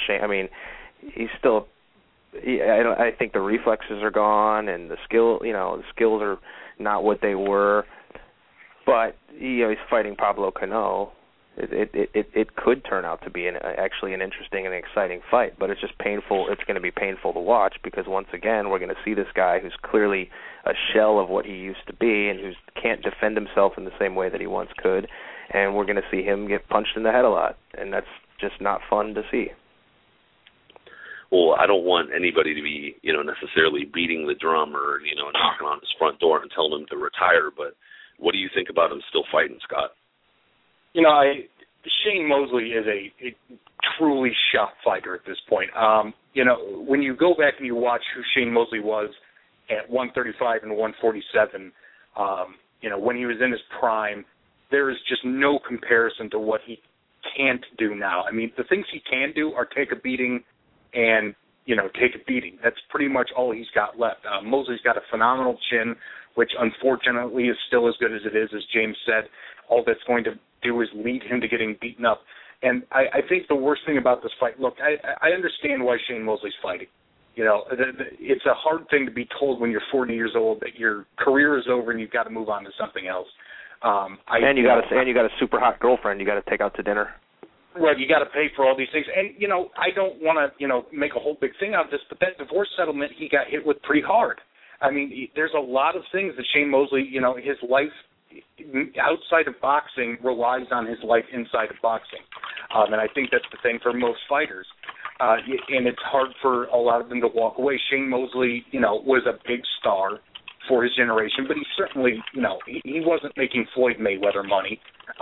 I think the reflexes are gone and the skills are not what they were. But he's fighting Pablo Cano. It could turn out to be actually an interesting and exciting fight, but it's just painful. It's going to be painful to watch because once again we're going to see this guy who's clearly a shell of what he used to be and who can't defend himself in the same way that he once could, and we're going to see him get punched in the head a lot, and that's just not fun to see. Well, I don't want anybody to be, necessarily beating the drum or, knocking on his front door and telling him to retire, but what do you think about him still fighting, Scott? Shane Mosley is a truly shot fighter at this point. When you go back and you watch who Shane Mosley was at 135 and 147, when he was in his prime, there is just no comparison to what he can't do now. The things he can do are take a beating and, take a beating. That's pretty much all he's got left. Mosley's got a phenomenal chin, which unfortunately is still as good as it is, as James said. All that's going to do is lead him to getting beaten up. And I think the worst thing about this fight, look, I understand why Shane Mosley's fighting. It's a hard thing to be told when you're 40 years old that your career is over and you've got to move on to something else. And you got a super hot girlfriend you got to take out to dinner. Right, you got to pay for all these things. And, I don't want to, make a whole big thing out of this, but that divorce settlement he got hit with pretty hard. There's a lot of things that Shane Mosley, his life outside of boxing relies on his life inside of boxing. And I think that's the thing for most fighters. And it's hard for a lot of them to walk away. Shane Mosley, was a big star for his generation, but he certainly, he wasn't making Floyd Mayweather money.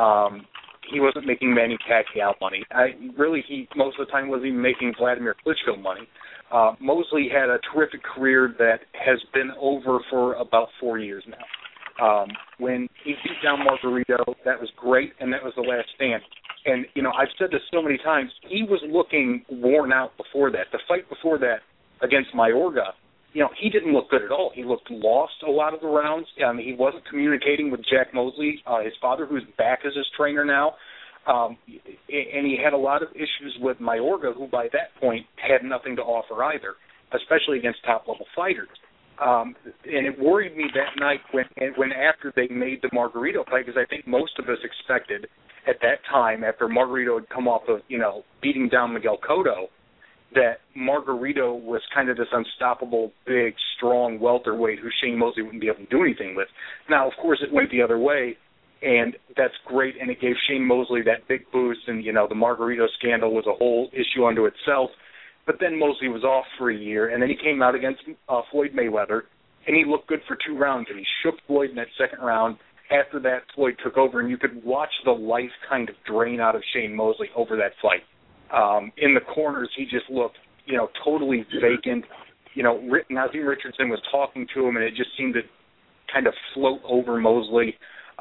He wasn't making Manny Pacquiao money. He most of the time wasn't even making Vladimir Klitschko money. Mosley had a terrific career that has been over for about 4 years now. When he beat down Margarito, that was great, and that was the last stand. And, I've said this so many times, he was looking worn out before that. The fight before that against Mayorga, he didn't look good at all. He looked lost a lot of the rounds. He wasn't communicating with Jack Mosley, his father, who's back as his trainer now. And he had a lot of issues with Mayorga, who by that point had nothing to offer either, especially against top-level fighters. And it worried me that night when after they made the Margarito fight, because I think most of us expected at that time, after Margarito had come off of, beating down Miguel Cotto, that Margarito was kind of this unstoppable, big, strong welterweight who Shane Mosley wouldn't be able to do anything with. Now, of course, it went the other way, and that's great, and it gave Shane Mosley that big boost, and, the Margarito scandal was a whole issue unto itself. But then Mosley was off for a year, and then he came out against Floyd Mayweather, and he looked good for 2 rounds, and he shook Floyd in that second round. After that, Floyd took over, and you could watch the life kind of drain out of Shane Mosley over that fight. In the corners, he just looked, totally vacant. Nazim Richardson was talking to him, and it just seemed to kind of float over Mosley.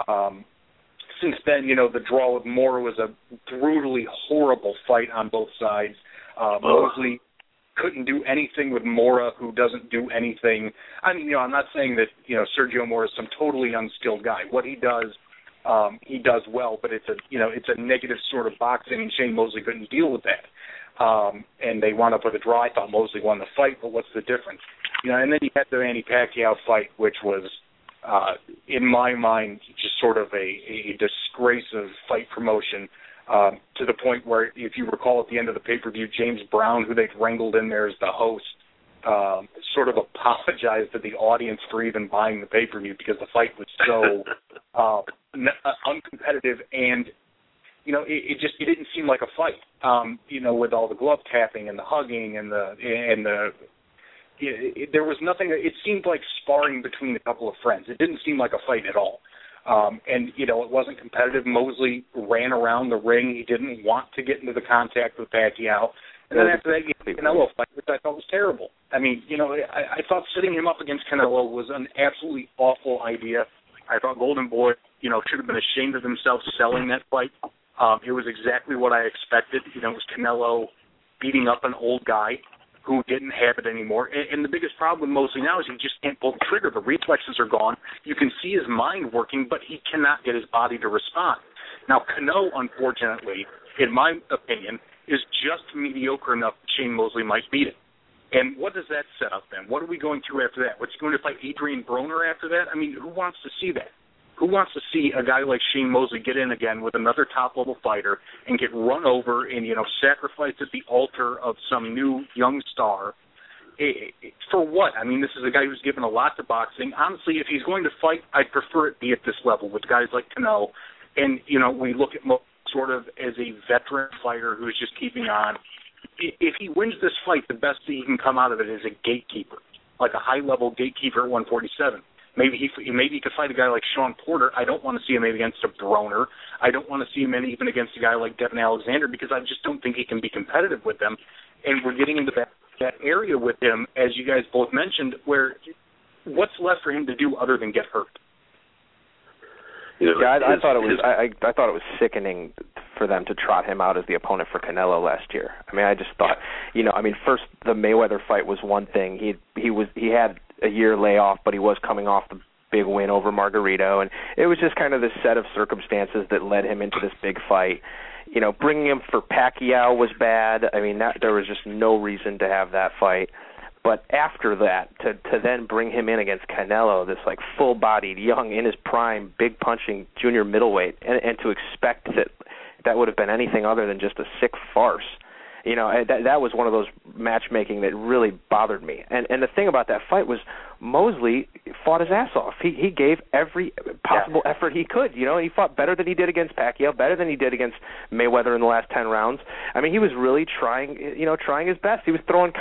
Since then, the draw with Moore was a brutally horrible fight on both sides. Mosley couldn't do anything with Mora, who doesn't do anything. I mean, I'm not saying that, Sergio Mora is some totally unskilled guy. What he does well, but it's a negative sort of boxing, and Shane Mosley couldn't deal with that. And they wound up with a draw. I thought Mosley won the fight, but what's the difference? And then you had the Manny Pacquiao fight, which was, in my mind, just sort of a disgrace of fight promotion, to the point where, if you recall, at the end of the pay-per-view, James Brown, who they'd wrangled in there as the host, sort of apologized to the audience for even buying the pay-per-view because the fight was so uncompetitive, and it didn't seem like a fight. With all the glove tapping and the hugging and there was nothing. It seemed like sparring between a couple of friends. It didn't seem like a fight at all. It wasn't competitive. Mosley ran around the ring. He didn't want to get into the contact with Pacquiao. And then after that, the Canelo fight, which I thought was terrible. I mean, I thought setting him up against Canelo was an absolutely awful idea. I thought Golden Boy, should have been ashamed of himself selling that fight. It was exactly what I expected. It was Canelo beating up an old guy who didn't have it anymore. And the biggest problem with Mosley now is he just can't pull the trigger. The reflexes are gone. You can see his mind working, but he cannot get his body to respond. Now, Cano, unfortunately, in my opinion, is just mediocre enough that Shane Mosley might beat him. And what does that set up then? What are we going through after that? What's he going to fight Adrian Broner after that? I mean, who wants to see that? Who wants to see a guy like Shane Mosley get in again with another top-level fighter and get run over and, sacrificed at the altar of some new young star? For what? I mean, this is a guy who's given a lot to boxing. Honestly, if he's going to fight, I'd prefer it be at this level with guys like Cano. And, we look at Mosley sort of as a veteran fighter who's just keeping on. If he wins this fight, the best thing he can come out of it is a gatekeeper, like a high-level gatekeeper at 147. Maybe he could fight a guy like Sean Porter. I don't want to see him against a Broner. I don't want to see him even against a guy like Devin Alexander, because I just don't think he can be competitive with them. And we're getting into that area with him, as you guys both mentioned, where what's left for him to do other than get hurt? I thought it was sickening for them to trot him out as the opponent for Canelo last year. I mean, I just thought, first the Mayweather fight was one thing. He had a year layoff, but he was coming off the big win over Margarito, and it was just kind of this set of circumstances that led him into this big fight. Bringing him for Pacquiao was bad. I mean, there was just no reason to have that fight. But after that, to then bring him in against Canelo, this like full-bodied, young, in his prime, big punching junior middleweight, and to expect that would have been anything other than just a sick farce. That was one of those matchmaking that really bothered me. And the thing about that fight was Mosley fought his ass off. He gave every possible effort he could. He fought better than he did against Pacquiao, better than he did against Mayweather in the last 10 rounds. I mean, he was really trying his best. He was throwing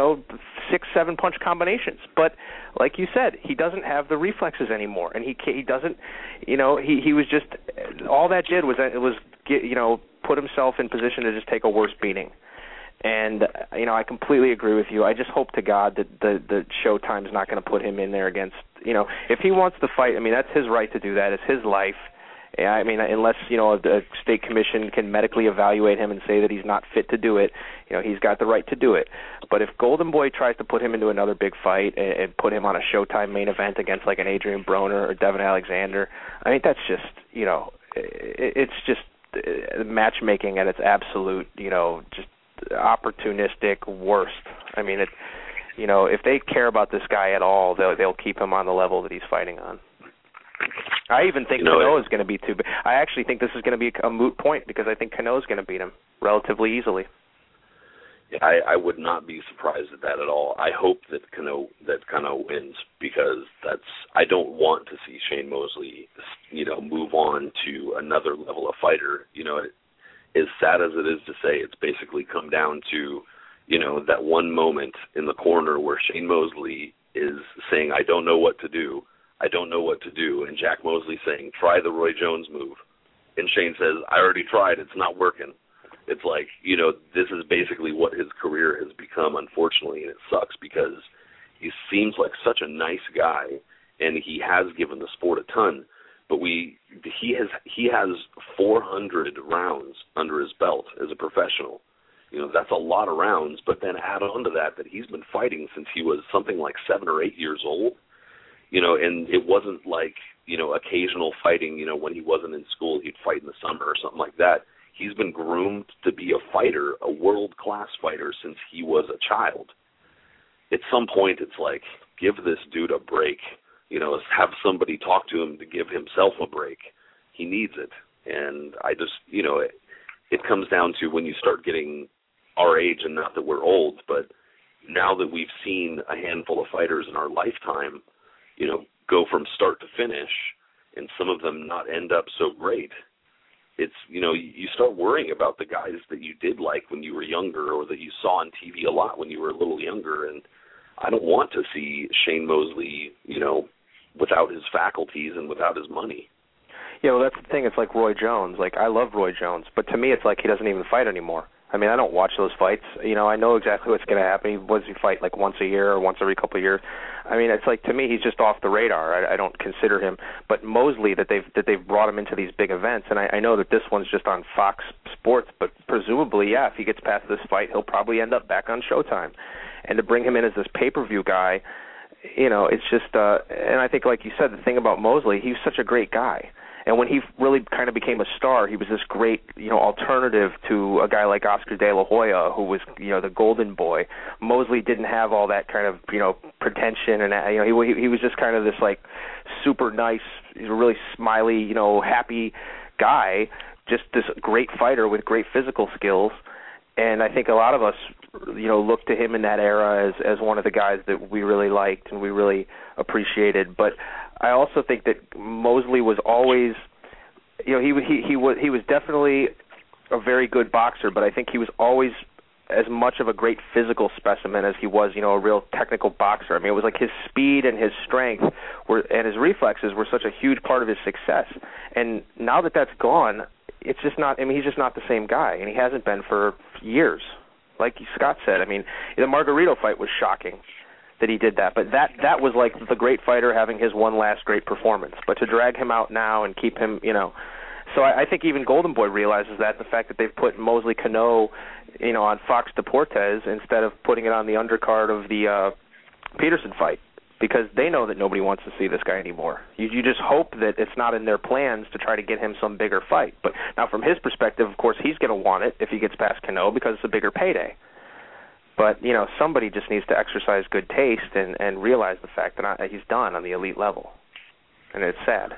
6-7 punch combinations. But like you said, he doesn't have the reflexes anymore, and he doesn't. He was just, all that did was put himself in position to just take a worse beating. And, I completely agree with you. I just hope to God that the Showtime's not going to put him in there against, if he wants to fight, I mean, that's his right to do that. It's his life. I mean, unless, a state commission can medically evaluate him and say that he's not fit to do it, he's got the right to do it. But if Golden Boy tries to put him into another big fight and put him on a Showtime main event against like an Adrian Broner or Devin Alexander, I think that's just, it's just matchmaking at its absolute, just opportunistic worst. I mean, if they care about this guy at all, they'll keep him on the level that he's fighting on. I even think Cano is going to be too big. I actually think this is going to be a moot point because I think Cano is going to beat him relatively easily. Yeah, I would not be surprised at that at all. I hope that Cano wins, because I don't want to see Shane Mosley, move on to another level of fighter. As sad as it is to say, it's basically come down to, that one moment in the corner where Shane Mosley is saying, I don't know what to do, and Jack Mosley saying, try the Roy Jones move. And Shane says, I already tried, it's not working. It's like, this is basically what his career has become, unfortunately, and it sucks because he seems like such a nice guy, and he has given the sport a ton. But he has 400 rounds under his belt as a professional. That's a lot of rounds. But then add on to that he's been fighting since he was something like 7 or 8 years old. And it wasn't like, occasional fighting, when he wasn't in school, he'd fight in the summer or something like that. He's been groomed to be a fighter, a world-class fighter, since he was a child. At some point, it's like, give this dude a break. Have somebody talk to him to give himself a break. He needs it. And I just, it comes down to when you start getting our age, and not that we're old, but now that we've seen a handful of fighters in our lifetime, go from start to finish, and some of them not end up so great, it's, you start worrying about the guys that you did like when you were younger, or that you saw on TV a lot when you were a little younger. And I don't want to see Shane Mosley, without his faculties and without his money. Yeah, well, that's the thing. It's like Roy Jones. Like, I love Roy Jones, but to me it's like he doesn't even fight anymore. I mean, I don't watch those fights. I know exactly what's going to happen. What does he fight, like once a year or once every couple of years? I mean, it's like, to me, he's just off the radar. I don't consider him. But Mosley, that they've brought him into these big events, and I know that this one's just on Fox Sports, but presumably, yeah, if he gets past this fight, he'll probably end up back on Showtime. And to bring him in as this pay-per-view guy, it's just, and I think, like you said, the thing about Mosley, he was such a great guy. And when he really kind of became a star, he was this great, alternative to a guy like Oscar De La Hoya, who was, the golden boy. Mosley didn't have all that kind of, pretension, and he was just kind of this like super nice, he's a really smiley, happy guy, just this great fighter with great physical skills. And I think a lot of us, looked to him in that era as one of the guys that we really liked and we really appreciated. But I also think that Mosley was always, he was definitely a very good boxer, but I think he was always as much of a great physical specimen as he was, a real technical boxer. I mean, it was like his speed and his strength and his reflexes were such a huge part of his success. And now that that's gone, it's just not, he's just not the same guy, and he hasn't been for years. Like Scott said, the Margarito fight was shocking that he did that, but that was like the great fighter having his one last great performance. But to drag him out now and keep him, so I think even Golden Boy realizes that, the fact that they've put Mosley Cano, on Fox Deportes instead of putting it on the undercard of the Peterson fight, because they know that nobody wants to see this guy anymore. You just hope that it's not in their plans to try to get him some bigger fight. But now from his perspective, of course, he's going to want it if he gets past Cano because it's a bigger payday. But, somebody just needs to exercise good taste and realize the fact that he's done on the elite level. And it's sad.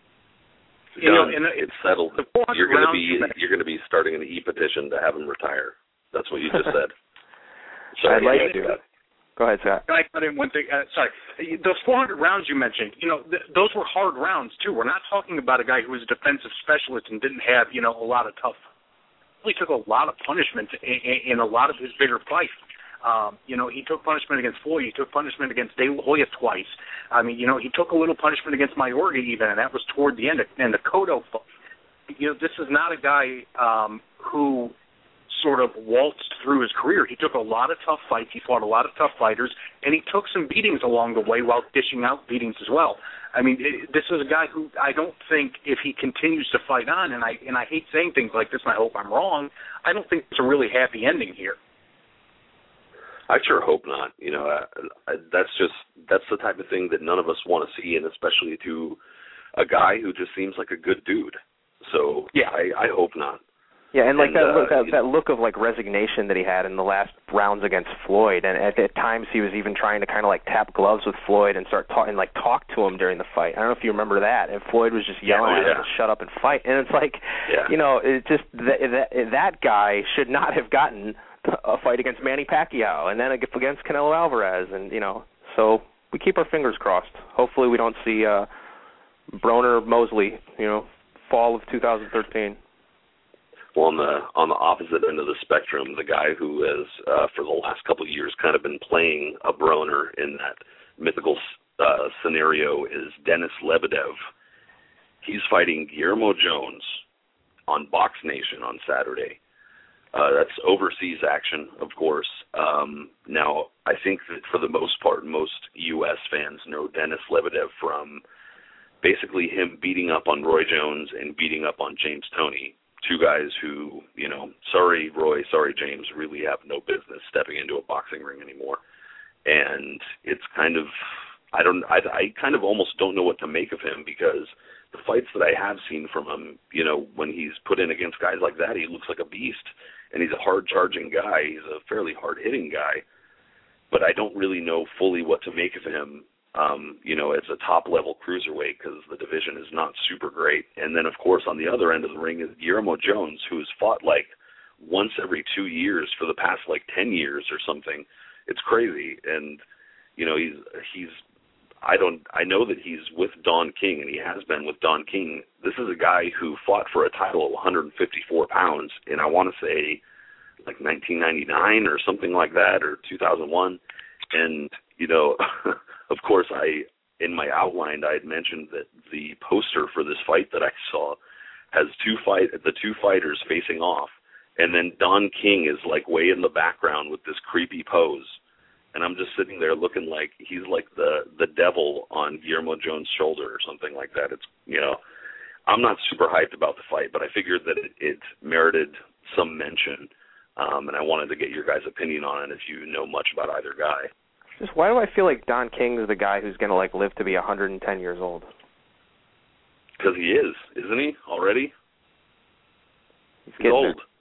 It's settled. You're going to be starting an e-petition to have him retire. That's what you just said. Sorry, I'd like to do that. Go ahead, Scott. Can I put in one thing? Sorry. Those 400 rounds you mentioned, those were hard rounds, too. We're not talking about a guy who was a defensive specialist and didn't have, a lot of tough. He took a lot of punishment in a lot of his bigger fights. He took punishment against Floyd. He took punishment against De La Hoya twice. He took a little punishment against Mayorga even, and that was toward the end. And the Cotto fight. This is not a guy who sort of waltzed through his career. He took a lot of tough fights. He fought a lot of tough fighters, and he took some beatings along the way while dishing out beatings as well. This is a guy who I don't think, if he continues to fight on, and I hate saying things like this, and I hope I'm wrong, I don't think it's a really happy ending here. I sure hope not. That's the type of thing that none of us want to see, and especially to a guy who just seems like a good dude. So yeah, I hope not. Yeah, and that look of like resignation that he had in the last rounds against Floyd, and at times he was even trying to kind of like tap gloves with Floyd and start talk to him during the fight. I don't know if you remember that. And Floyd was just yelling at him to shut up and fight. And it's like, it's just that guy should not have gotten a fight against Manny Pacquiao and then against Canelo Alvarez, and so we keep our fingers crossed. Hopefully we don't see Broner Mosley, fall of 2013. Well, on the opposite end of the spectrum, the guy who has, for the last couple of years, kind of been playing a Broner in that mythical scenario is Denis Lebedev. He's fighting Guillermo Jones on Box Nation on Saturday. That's overseas action, of course. Now, I think that for the most part, most U.S. fans know Denis Lebedev from basically him beating up on Roy Jones and beating up on James Toney. two guys who, sorry Roy, sorry James, really have no business stepping into a boxing ring anymore. And it's kind of, I kind of almost don't know what to make of him, because the fights that I have seen from him, when he's put in against guys like that, he looks like a beast. And he's a hard-charging guy. He's a fairly hard-hitting guy. But I don't really know fully what to make of him, as a top-level cruiserweight, because the division is not super great. And then, of course, on the other end of the ring is Guillermo Jones, who has fought like once every 2 years for the past like 10 years or something. It's crazy. And, I know that he's with Don King, and he has been with Don King. This is a guy who fought for a title of 154 pounds, and I want to say like 1999 or something like that, or 2001. And, of course, in my outline, I had mentioned that the poster for this fight that I saw has the two fighters facing off, and then Don King is like way in the background with this creepy pose. And I'm just sitting there looking like he's like the devil on Guillermo Jones' shoulder or something like that. It's, I'm not super hyped about the fight, but I figured that it merited some mention, and I wanted to get your guys' opinion on it if you know much about either guy. Just why do I feel like Don King is the guy who's going to live to be 110 years old? Because he is, isn't he, already? He's old. There.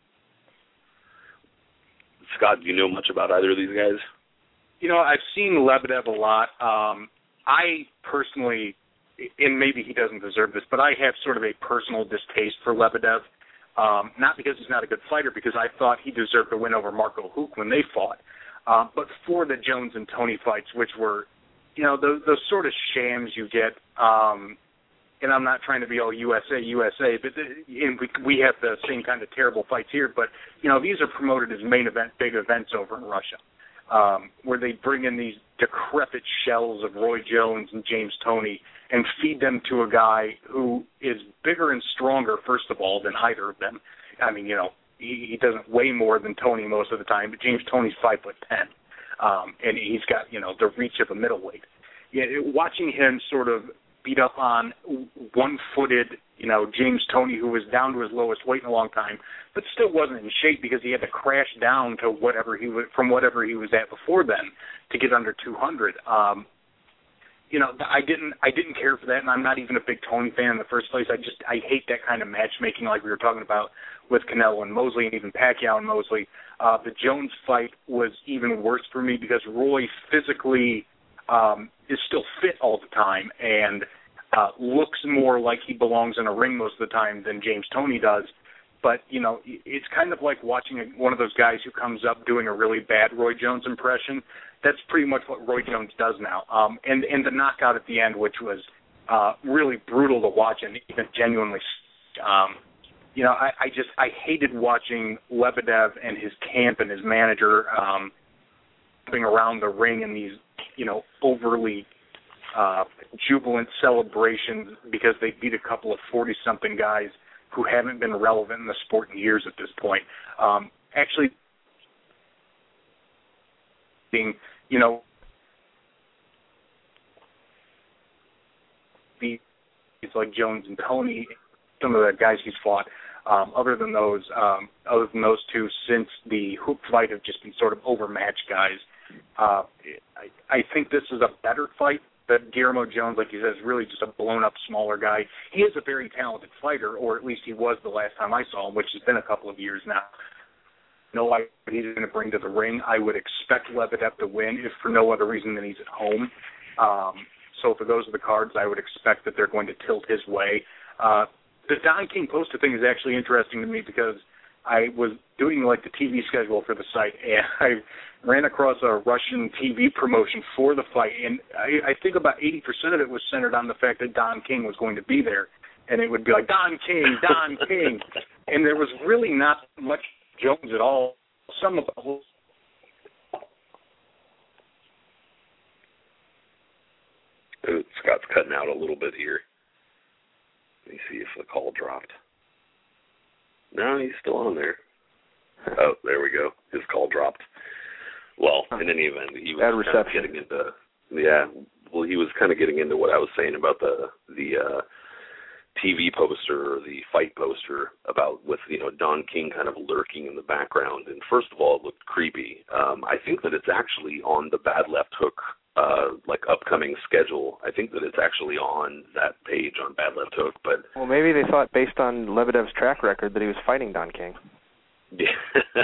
Scott, do you know much about either of these guys? I've seen Lebedev a lot. I personally, and maybe he doesn't deserve this, but I have sort of a personal distaste for Lebedev. Not because he's not a good fighter, because I thought he deserved a win over Marco Huck when they fought. But for the Jones and Tony fights, which were, those sort of shams you get, and I'm not trying to be all USA, but we have the same kind of terrible fights here, but, these are promoted as main event, big events over in Russia. Where they bring in these decrepit shells of Roy Jones and James Toney and feed them to a guy who is bigger and stronger, first of all, than either of them. I mean, he doesn't weigh more than Toney most of the time, but James Toney's 5'10", and he's got, the reach of a middleweight. Watching him sort of beat up on one-footed, James Toney, who was down to his lowest weight in a long time, but still wasn't in shape because he had to crash down to whatever he was at before then to get under 200. I didn't care for that, and I'm not even a big Toney fan in the first place. I hate that kind of matchmaking, like we were talking about with Canelo and Mosley, and even Pacquiao and Mosley. The Jones fight was even worse for me because Roy physically is still fit all the time and looks more like he belongs in a ring most of the time than James Toney does. But, it's kind of like watching one of those guys who comes up doing a really bad Roy Jones impression. That's pretty much what Roy Jones does now. And the knockout at the end, which was really brutal to watch and even genuinely, I hated watching Lebedev and his camp and his manager jumping around the ring in these, overly jubilant celebrations because they beat a couple of 40-something guys who haven't been relevant in the sport in years at this point. Actually, being, it's like Jones and Toney, some of the guys he's fought. Other than those two, since the Hook fight, have just been sort of overmatched guys. I think this is a better fight. That Guillermo Jones, like he says, is really just a blown-up, smaller guy. He is a very talented fighter, or at least he was the last time I saw him, which has been a couple of years now. No idea what he's going to bring to the ring. I would expect Lebedev to win, if for no other reason than he's at home. So if it goes to the cards, I would expect that they're going to tilt his way. The Don King poster thing is actually interesting to me because I was doing the TV schedule for the site, and I ran across a Russian TV promotion for the fight, and I think about 80% of it was centered on the fact that Don King was going to be there, and it would be like, Don King, and there was really not much Jones at all. Some of the whole... Scott's cutting out a little bit here. Let me see if the call dropped. No, he's still on there. Oh, there we go. His call dropped. Well, in any event, he was kind of getting into he was kind of getting into what I was saying about the TV poster or the fight poster about with Don King kind of lurking in the background, and first of all, it looked creepy. I think that it's actually on the Bad Left Hook upcoming schedule. I think that it's actually on that page on Bad Left Hook, but well, maybe they thought based on Lebedev's track record that he was fighting Don King. Yeah,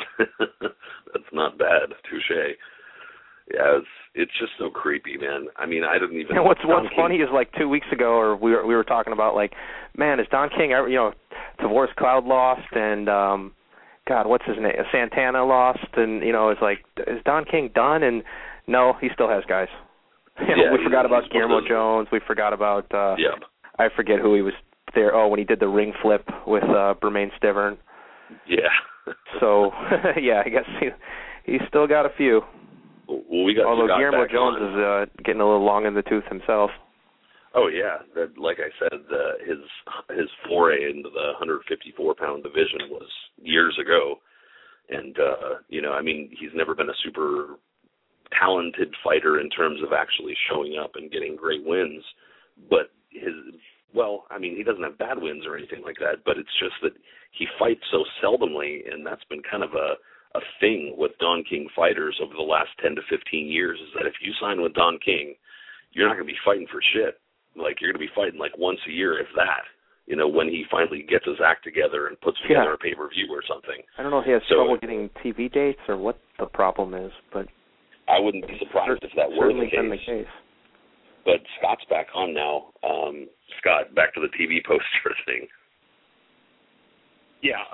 that's not bad. Touche. Yeah, it's just so creepy, man. I mean, I didn't even. And what's funny is 2 weeks ago, or we were talking about man, is Don King ever? Tavoris Cloud lost, and God, what's his name? Santana lost, and it's is Don King done? And no, he still has guys. We forgot about Guillermo Jones. We forgot about I forget who he was there. Oh, when he did the ring flip with Bermain Stivern. Yeah. So yeah, I guess he's still got a few. Well, we got although Scott Guillermo back Jones on. is getting a little long in the tooth himself. Oh yeah, that, like I said, his foray into the 154-pound division was years ago, and I mean, he's never been a super talented fighter in terms of actually showing up and getting great wins, but he doesn't have bad wins or anything like that, but it's just that he fights so seldomly, and that's been kind of a thing with Don King fighters over the last 10 to 15 years, is that if you sign with Don King, you're not going to be fighting for shit. You're going to be fighting once a year, if that, when he finally gets his act together and puts together a pay-per-view or something. I don't know if he has trouble getting TV dates or what the problem is, but I wouldn't be surprised if that were the case. But Scott's back on now. Scott, back to the TV poster thing. Yeah,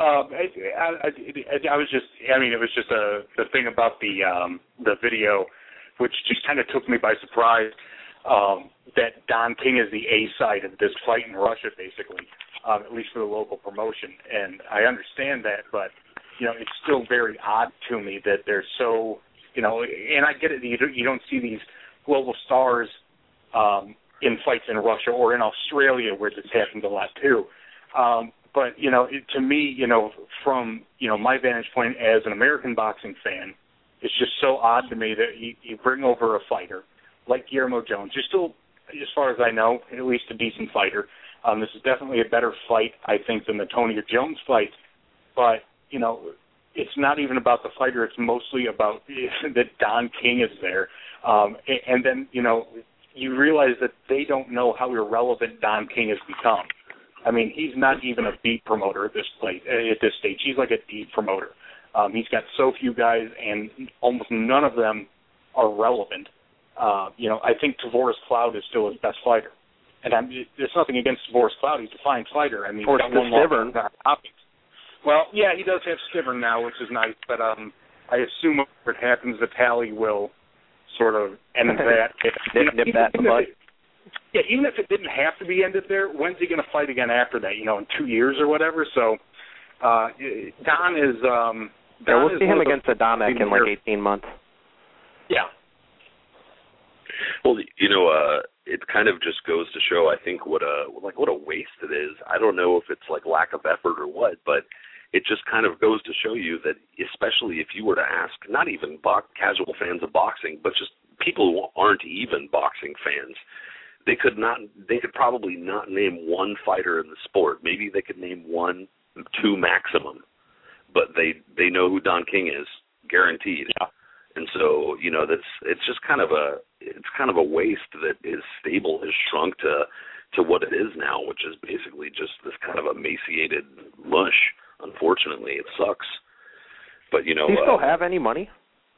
I was just. I mean, it was just the thing about the video, which just kind of took me by surprise. That Don King is the A side of this fight in Russia, basically, at least for the local promotion. And I understand that, but it's still very odd to me that they're so. And I get it. You don't see these global stars in fights in Russia or in Australia, where this happens a lot too. But, to me, from, my vantage point as an American boxing fan, it's just so odd to me that you bring over a fighter like Guillermo Jones. You're still, as far as I know, at least a decent fighter. This is definitely a better fight, I think, than the Tony or Jones fight. But, it's not even about the fighter. It's mostly about that Don King is there. And then, you realize that they don't know how irrelevant Don King has become. I mean, he's not even a B promoter at this stage. He's like a D promoter. He's got so few guys, and almost none of them are relevant. I think Tavoris Cloud is still his best fighter. And there's nothing against Tavoris Cloud. He's a fine fighter. I mean, or Stivern. Well, yeah, he does have Stivern now, which is nice. But I assume if it happens, Vitali will sort of end that. Nip that in the bud. Yeah, even if it didn't have to be ended there, when's he going to fight again after that? In 2 years or whatever. So Don is. We'll see him against Adamek in 18 months. Yeah. Well, it kind of just goes to show, I think, what a waste it is. I don't know if it's lack of effort or what, but it just kind of goes to show you that, especially if you were to ask not even casual fans of boxing, but just people who aren't even boxing fans, they could probably not name one fighter in the sport. Maybe they could name 1, 2 maximum, but they know who Don King is, guaranteed. Yeah. And so, it's just kind of a waste that his stable has shrunk to what it is now, which is basically just this kind of emaciated mush. Unfortunately, it sucks. But does he still have any money?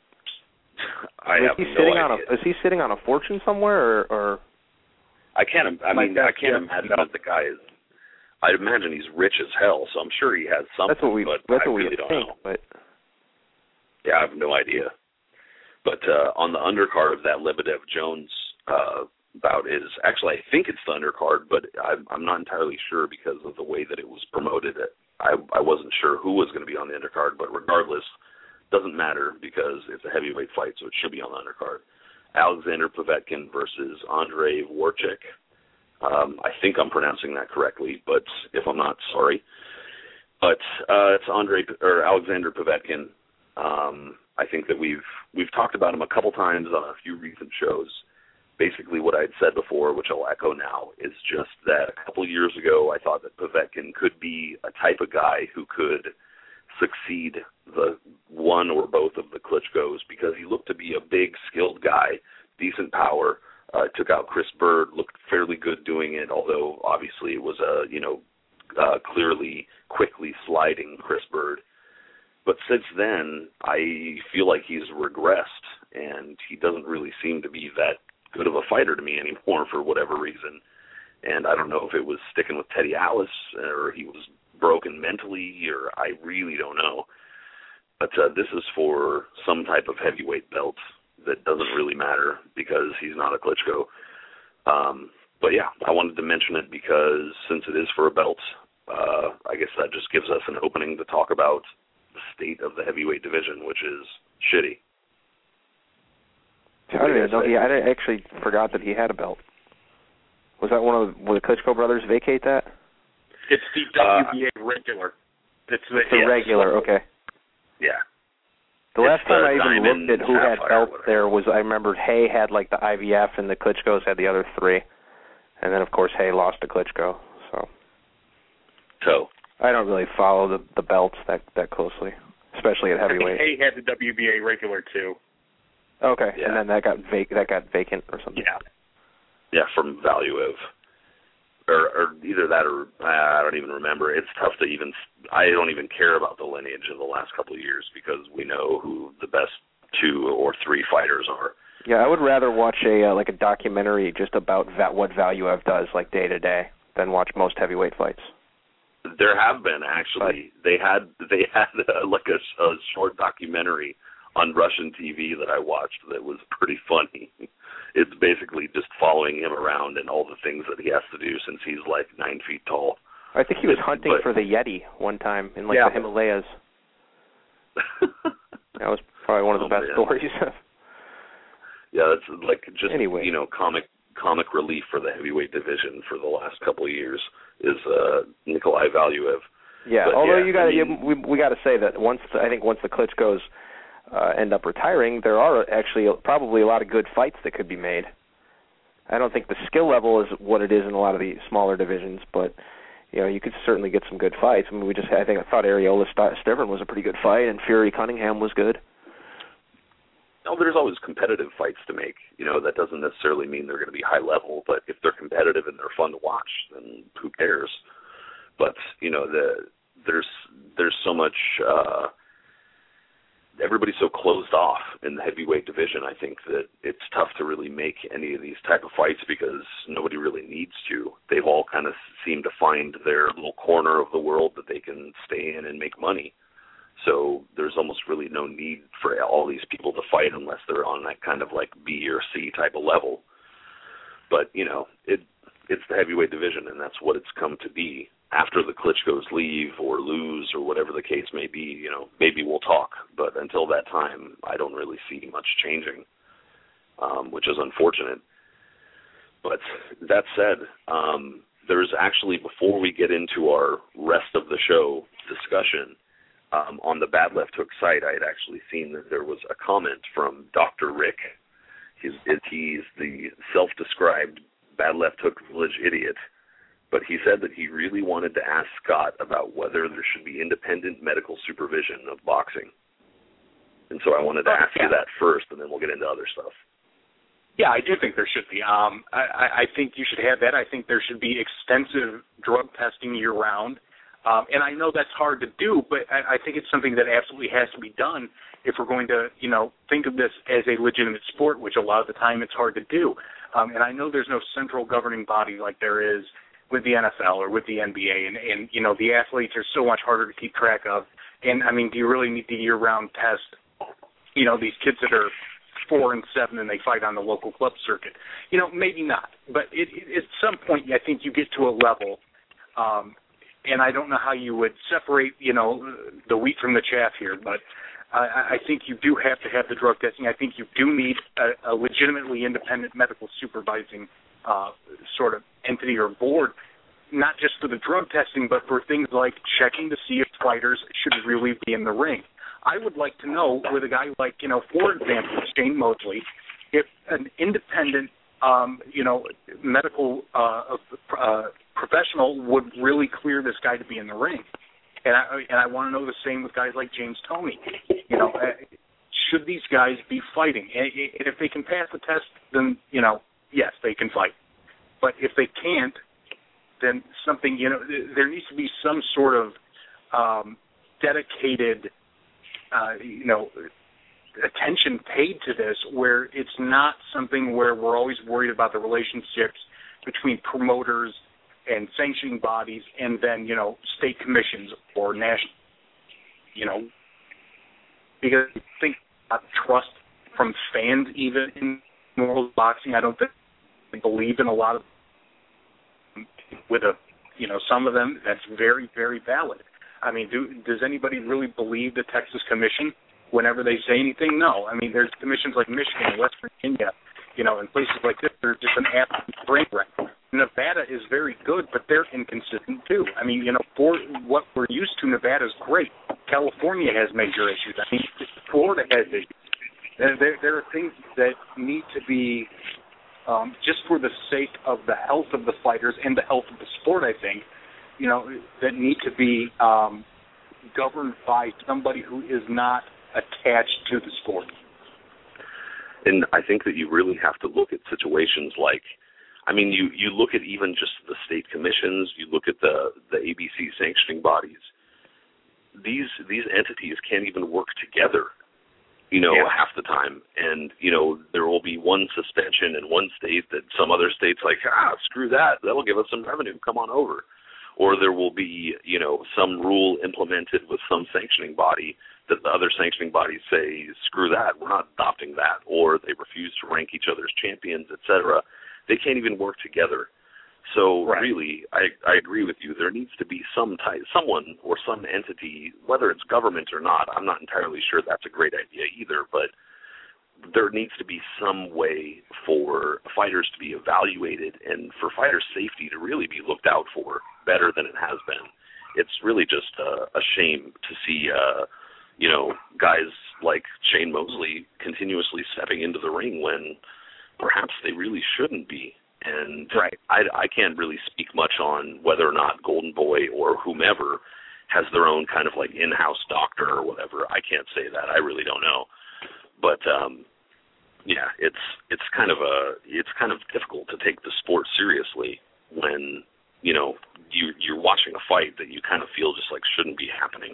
Is he sitting on a fortune somewhere, or? I can't imagine that the guy is. I imagine he's rich as hell, so I'm sure he has something. That's what we don't think. know. But yeah, I have no idea. But on the undercard of that Lebedev Jones bout is actually, I think it's the undercard, but I'm not entirely sure because of the way that it was promoted. I wasn't sure who was going to be on the undercard, but regardless, doesn't matter because it's a heavyweight fight, so it should be on the undercard. Alexander Povetkin versus Andrei Warchik. I think I'm pronouncing that correctly, but if I'm not, sorry. But it's Alexander Povetkin. I think that we've talked about him a couple times on a few recent shows. basically what I'd said before, which I'll echo now, is just that a couple of years ago I thought that Povetkin could be a type of guy who could succeed the one or both of the Klitschkos because he looked to be a big, skilled guy, decent power, took out Chris Bird, looked fairly good doing it, although obviously it was clearly, quickly sliding Chris Bird. But since then, I feel like he's regressed, and he doesn't really seem to be that good of a fighter to me anymore for whatever reason. And I don't know if it was sticking with Teddy Atlas or he was broken mentally, or I really don't know. But this is for some type of heavyweight belt that doesn't really matter because he's not a Klitschko. But yeah, I wanted to mention it because since it is for a belt, I guess that just gives us an opening to talk about the state of the heavyweight division, which is shitty. I didn't even know I actually forgot that he had a belt. Was that were the Klitschko brothers vacate that? It's the WBA regular. It's the regular, okay. Yeah. The last time I even looked at who had belts there was I remembered Hay had like the IVF and the Klitschkos had the other three. And then, of course, Hay lost to Klitschko. So I don't really follow the belts that closely, especially at heavyweight. I think Hay had the WBA regular, too. Okay, yeah. And then that got vacant or something. Yeah, from Valuev. Or either that or I don't even remember. It's tough to even – I don't even care about the lineage of the last couple of years because we know who the best 2 or 3 fighters are. Yeah, I would rather watch a documentary just about what Valuev does like day to day than watch most heavyweight fights. There have been actually. They had a short documentary on Russian TV that I watched that was pretty funny. It's basically just following him around and all the things that he has to do since he's like 9 feet tall. I think he was hunting for the Yeti one time in the Himalayas. That was probably one of the best stories. Yeah, that's like just comic relief for the heavyweight division for the last couple of years is Nikolai Valuev. Yeah, but although we got to say that once the Klitschkos end up retiring, there are actually probably a lot of good fights that could be made. I don't think the skill level is what it is in a lot of the smaller divisions, but you could certainly get some good fights. I mean, I thought Areola Stivern was a pretty good fight, and Fury Cunningham was good. No, there's always competitive fights to make. That doesn't necessarily mean they're going to be high level, but if they're competitive and they're fun to watch, then who cares? But there's so much. Everybody's so closed off in the heavyweight division. I think that it's tough to really make any of these type of fights because nobody really needs to. They've all kind of seemed to find their little corner of the world that they can stay in and make money. So there's almost really no need for all these people to fight unless they're on that kind of like B or C type of level. But, it's the heavyweight division, and that's what it's come to be. After the Klitschkos leave or lose or whatever the case may be, maybe we'll talk. But until that time, I don't really see much changing, which is unfortunate. But that said, there's actually, before we get into our rest of the show discussion, on the Bad Left Hook site, I had actually seen that there was a comment from Dr. Rick. He's the self-described Bad Left Hook village idiot, but he said that he really wanted to ask Scott about whether there should be independent medical supervision of boxing. And so I wanted to ask you that first, and then we'll get into other stuff. Yeah, I do think there should be. I think you should have that. I think there should be extensive drug testing year-round. And I know that's hard to do, but I think it's something that absolutely has to be done if we're going to, think of this as a legitimate sport, which a lot of the time it's hard to do. And I know there's no central governing body like there is with the NFL or with the NBA, and the athletes are so much harder to keep track of. And, do you really need to year-round test, these kids that are 4 and 7 and they fight on the local club circuit? Maybe not. But at some point, I think you get to a level and I don't know how you would separate, the wheat from the chaff here, but I think you do have to have the drug testing. I think you do need a legitimately independent medical supervising sort of entity or board, not just for the drug testing, but for things like checking to see if fighters should really be in the ring. I would like to know with a guy like, for example, Shane Mosley, if an independent medical professional would really clear this guy to be in the ring. And I want to know the same with guys like James Toney. Should these guys be fighting? And if they can pass the test, then, yes, they can fight. But if they can't, then something, there needs to be some sort of dedicated, attention paid to this, where it's not something where we're always worried about the relationships between promoters and sanctioning bodies and then, state commissions or national, because I think trust from fans even in world boxing, I don't think they believe in a lot of, with some of them, that's very, very valid. I mean, does anybody really believe the Texas Commission whenever they say anything? No. I mean, there's commissions like Michigan and West Virginia, and places like this, they're just an absolute brain wreck. Nevada is very good, but they're inconsistent too. I mean, for what we're used to, Nevada's great. California has major issues. I mean, Florida has issues. There are things that need to be, just for the sake of the health of the fighters and the health of the sport, I think, that need to be governed by somebody who is not attached to the sport. And I think that you really have to look at situations like, you look at even just the state commissions, you look at the ABC sanctioning bodies. These entities can't even work together, half the time. And, there will be one suspension in one state that some other state's like, screw that. That'll give us some revenue. Come on over. Or there will be, some rule implemented with some sanctioning body that the other sanctioning bodies say, screw that, we're not adopting that. Or they refuse to rank each other's champions, etc. They can't even work together. So really, I agree with you. There needs to be someone or some entity, whether it's government or not. I'm not entirely sure that's a great idea either, but there needs to be some way for fighters to be evaluated and for fighters' safety to really be looked out for better than it has been. It's really just a shame to see, guys like Shane Mosley continuously stepping into the ring when perhaps they really shouldn't be. And I can't really speak much on whether or not Golden Boy or whomever has their own kind of like in-house doctor or whatever. I can't say that. I really don't know. But it's kind of difficult to take the sport seriously when you're watching a fight that you kind of feel just like shouldn't be happening.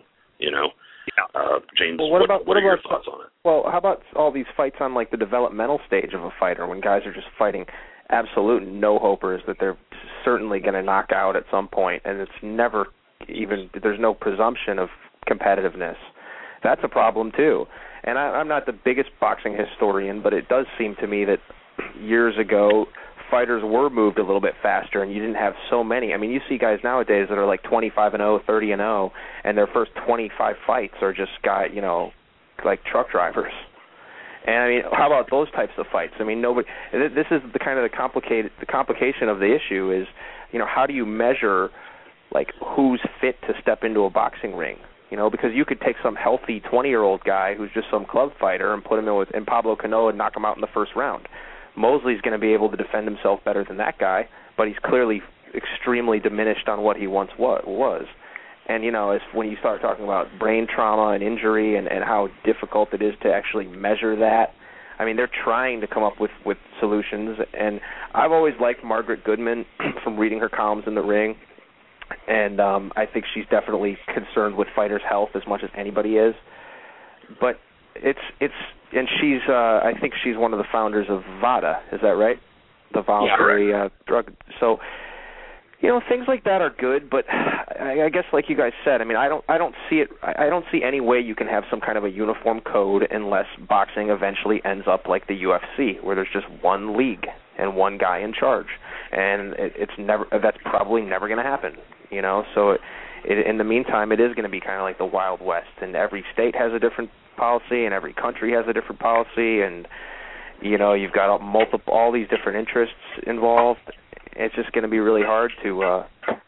James, well, what are your thoughts on it? Well, how about all these fights on like the developmental stage of a fighter when guys are just fighting absolute no-hopers that they're certainly going to knock out at some point, and it's never even, there's no presumption of competitiveness. That's a problem too. And I'm not the biggest boxing historian, but it does seem to me that years ago fighters were moved a little bit faster, and you didn't have so many. I mean, you see guys nowadays that are like 25-0, 30-0, and their first 25 fights are just like truck drivers. And I mean, how about those types of fights? I mean, nobody. This is the kind of the complication of the issue is, how do you measure like who's fit to step into a boxing ring? Because you could take some healthy 20-year-old guy who's just some club fighter and put him in Pablo Cano and knock him out in the first round. Mosley's going to be able to defend himself better than that guy, but he's clearly extremely diminished on what he once was. And, it's when you start talking about brain trauma and injury and how difficult it is to actually measure that, I mean, they're trying to come up with solutions. And I've always liked Margaret Goodman from reading her columns in the ring. And I think she's definitely concerned with fighters' health as much as anybody is. But and she's I think she's one of the founders of VADA. Is that right? The voluntary drug. So, things like that are good. But I guess, like you guys said, I mean, I don't see it. I don't see any way you can have some kind of a uniform code unless boxing eventually ends up like the UFC, where there's just one league and one guy in charge. And that's probably never going to happen. So in the meantime, it is going to be kind of like the Wild West, and every state has a different policy, and every country has a different policy, and you've got all these different interests involved. It's just going to be really hard to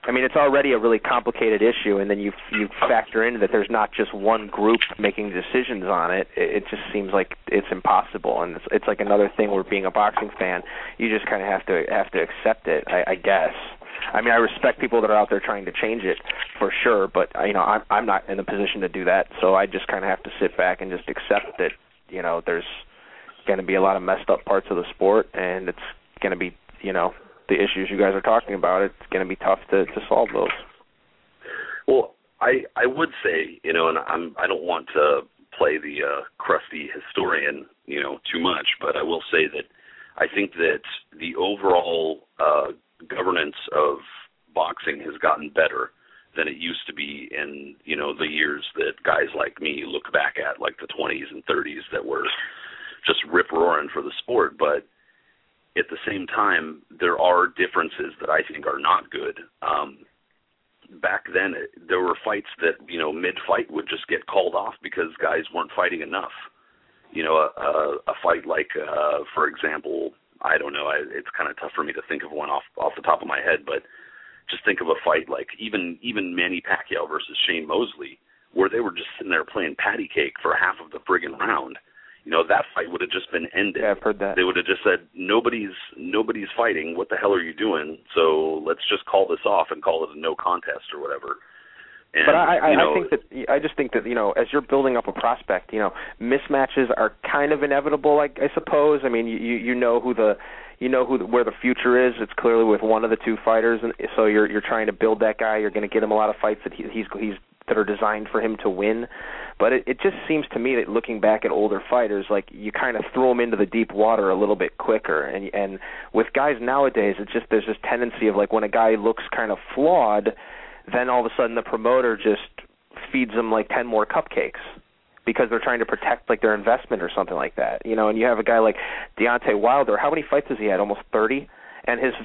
I mean, it's already a really complicated issue, and then you factor in that there's not just one group making decisions on it. It just seems like it's impossible, and it's like another thing where being a boxing fan, you just kind of have to accept it, I guess. I mean, I respect people that are out there trying to change it for sure, but I'm not in a position to do that, so I just kind of have to sit back and just accept that there's going to be a lot of messed up parts of the sport, and it's going to be the issues you guys are talking about. It's going to be tough to solve those. Well, I would say and I don't want to play the crusty historian too much, but I will say that I think that the overall governance of boxing has gotten better than it used to be in the years that guys like me look back at, like the 20s and 30s, that were just rip-roaring for the sport. But at the same time, there are differences that I think are not good. Back then, there were fights that mid-fight would just get called off because guys weren't fighting enough. A fight like, for example, I don't know, it's kind of tough for me to think of one off the top of my head, but just think of a fight like even Manny Pacquiao versus Shane Mosley, where they were just sitting there playing patty cake for half of the friggin' round. That fight would have just been ended. Yeah, I've heard that. They would have just said, nobody's fighting. What the hell are you doing? So let's just call this off and call it a no contest or whatever. And, but I just think that as you're building up a prospect, mismatches are kind of inevitable, I suppose. I mean, you know where the future is. It's clearly with one of the two fighters, and so you're trying to build that guy. You're going to get him a lot of fights that he's that are designed for him to win. But it just seems to me that looking back at older fighters, like you kind of throw them into the deep water a little bit quicker. And with guys nowadays, there's this tendency of like when a guy looks kind of flawed, then all of a sudden the promoter just feeds them like 10 more cupcakes because they're trying to protect like their investment or something like that. And you have a guy like Deontay Wilder. How many fights has he had? Almost 30. And his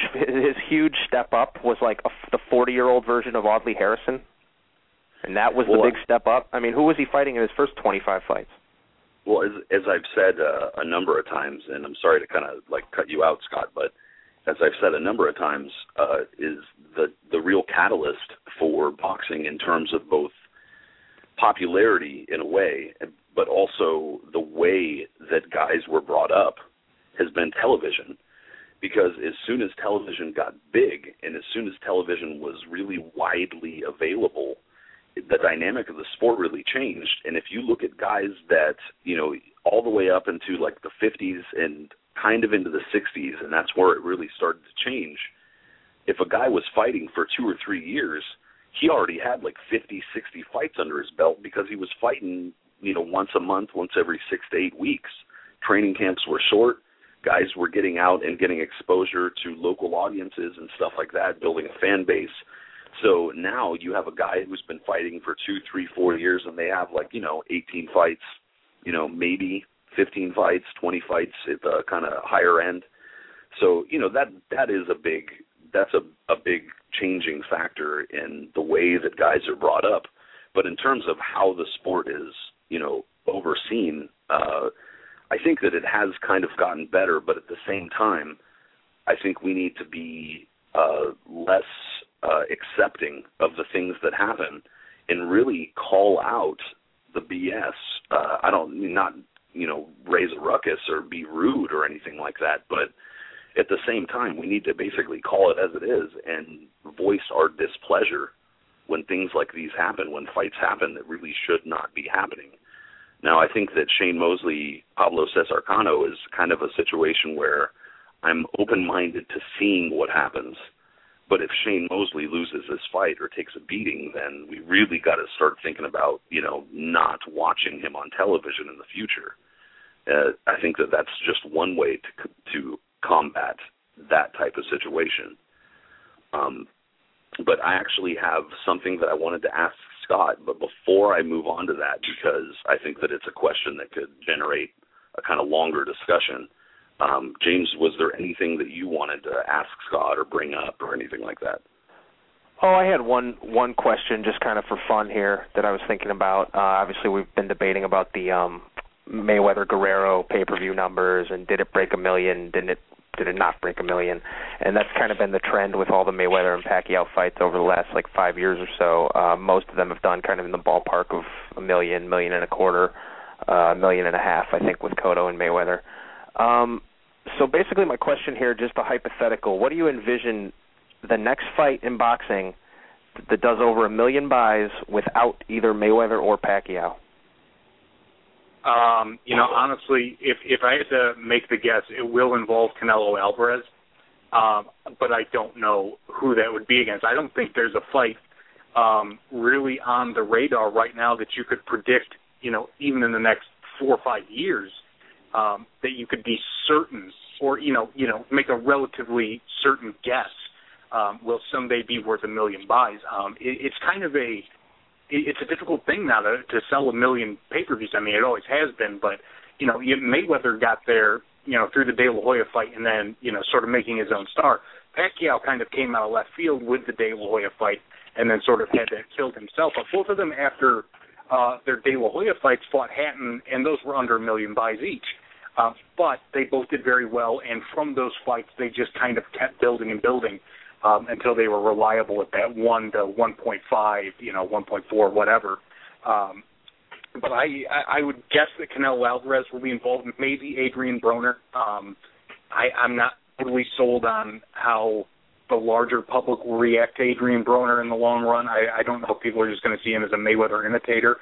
huge step up was like the 40-year-old version of Audley Harrison. And that was the big step up. I mean, who was he fighting in his first 25 fights? Well, as I've said a number of times, and I'm sorry to kind of like cut you out, Scott, but as I've said a number of times, is the real catalyst for boxing in terms of both popularity in a way, but also the way that guys were brought up has been television. Because as soon as television got big and as soon as television was really widely available, the dynamic of the sport really changed. And if you look at guys that, all the way up into like the 50s and kind of into the 60s, and that's where it really started to change, if a guy was fighting for 2 or 3 years, he already had like 50, 60 fights under his belt because he was fighting, once a month, once every 6 to 8 weeks. Training camps were short. Guys were getting out and getting exposure to local audiences and stuff like that, building a fan base. So now you have a guy who's been fighting for 2, 3, 4 years, and they have 18 fights, maybe 15 fights, 20 fights at the kind of higher end. So, that is a big changing factor in the way that guys are brought up. But in terms of how the sport is, overseen, I think that it has kind of gotten better, but at the same time, I think we need to be less accepting of the things that happen and really call out the BS. Not raise a ruckus or be rude or anything like that, but at the same time, we need to basically call it as it is and voice our displeasure when things like these happen, when fights happen that really should not be happening. Now, I think that Shane Mosley, Pablo Cesar Cano is kind of a situation where I'm open-minded to seeing what happens. But if Shane Mosley loses this fight or takes a beating, then we really got to start thinking about, not watching him on television in the future. I think that that's just one way to combat that type of situation. But I actually have something that I wanted to ask Scott, but before I move on to that, because I think that it's a question that could generate a kind of longer discussion, James, was there anything that you wanted to ask Scott or bring up or anything like that? Oh, I had one question just kind of for fun here that I was thinking about. Obviously, we've been debating about the Mayweather-Guerrero pay-per-view numbers, and did it break 1 million, didn't it did it not break $1 million? And that's kind of been the trend with all the Mayweather and Pacquiao fights over the last 5 years or so. Most of them have done kind of in the ballpark of $1 million, $1.25 million, $1.5 million, I think, with Cotto and Mayweather. So basically my question here, just a hypothetical, what do you envision the next fight in boxing that does over 1 million buys without either Mayweather or Pacquiao? Honestly, if I had to make the guess, it will involve Canelo Alvarez, but I don't know who that would be against. I don't think there's a fight really on the radar right now that you could predict, even in the next 4 or 5 years, that you could be certain or, make a relatively certain guess will someday be worth 1 million buys. It's kind of it's a difficult thing now to sell 1 million pay-per-views. I mean, it always has been, but, Mayweather got there, through the De La Hoya fight and then, sort of making his own star. Pacquiao kind of came out of left field with the De La Hoya fight and then sort of had that killed himself. But both of them, after their De La Hoya fights, fought Hatton, and those were under 1 million buys each. But they both did very well, and from those fights, they just kind of kept building and building until they were reliable at that 1 to 1.5, 1.4, whatever. But I would guess that Canelo Alvarez will be involved, maybe Adrian Broner. I'm not totally sold on how the larger public will react to Adrian Broner in the long run. I don't know if people are just going to see him as a Mayweather imitator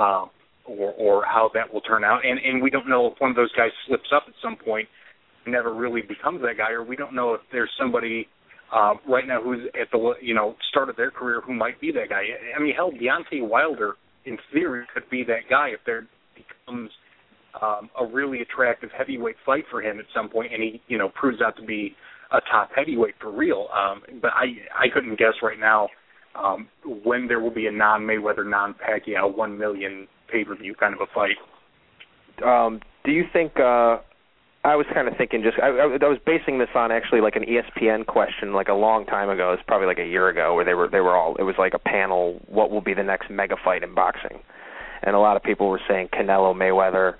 or how that will turn out. And we don't know if one of those guys slips up at some point and never really becomes that guy, or we don't know if there's somebody right now who's at the start of their career who might be that guy. I mean, hell, Deontay Wilder, in theory, could be that guy if there becomes a really attractive heavyweight fight for him at some point, and he proves out to be a top heavyweight for real. But I couldn't guess right now when there will be a non-Mayweather, non-Pacquiao 1 million pay-per-view kind of a fight. Do you think? I was kind of thinking, I was basing this on actually like an ESPN question like a long time ago. It was probably like a year ago, where they were all, it was like a panel, what will be the next mega fight in boxing? And a lot of people were saying Canelo, Mayweather.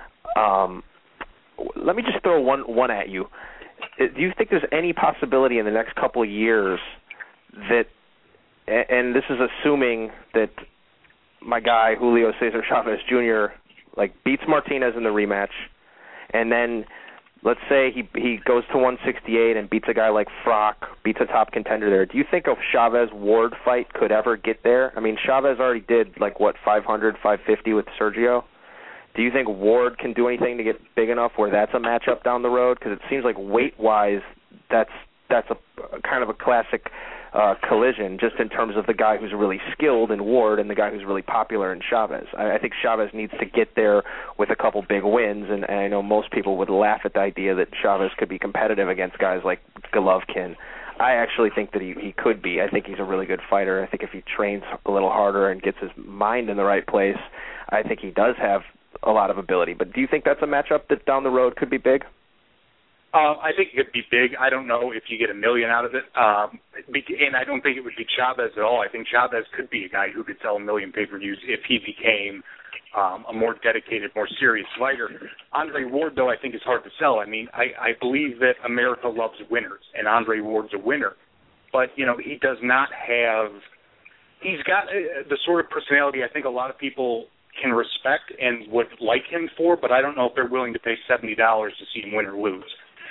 Let me just throw one at you. Do you think there's any possibility in the next couple of years that, and this is assuming that my guy Julio Cesar Chavez Jr. beats Martinez in the rematch, and then let's say he goes to 168 and beats a guy like Froch, beats a top contender there. Do you think a Chavez-Ward fight could ever get there? I mean, Chavez already did 500, 550 with Sergio. Do you think Ward can do anything to get big enough where that's a matchup down the road? Because it seems like weight-wise, that's a kind of a classic collision, just in terms of the guy who's really skilled in Ward and the guy who's really popular in Chavez. I think Chavez needs to get there with a couple big wins, and I know most people would laugh at the idea that Chavez could be competitive against guys like Golovkin. I actually think that he could be. I think he's a really good fighter. I think if he trains a little harder and gets his mind in the right place, I think he does have a lot of ability. But do you think that's a matchup that down the road could be big? I think it could be big. I don't know if you get 1 million out of it. And I don't think it would be Chavez at all. I think Chavez could be a guy who could sell 1 million pay-per-views if he became a more dedicated, more serious fighter. Andre Ward, though, I think is hard to sell. I mean, I believe that America loves winners, and Andre Ward's a winner. But, he does not have – he's got the sort of personality I think a lot of people can respect and would like him for, but I don't know if they're willing to pay $70 to see him win or lose.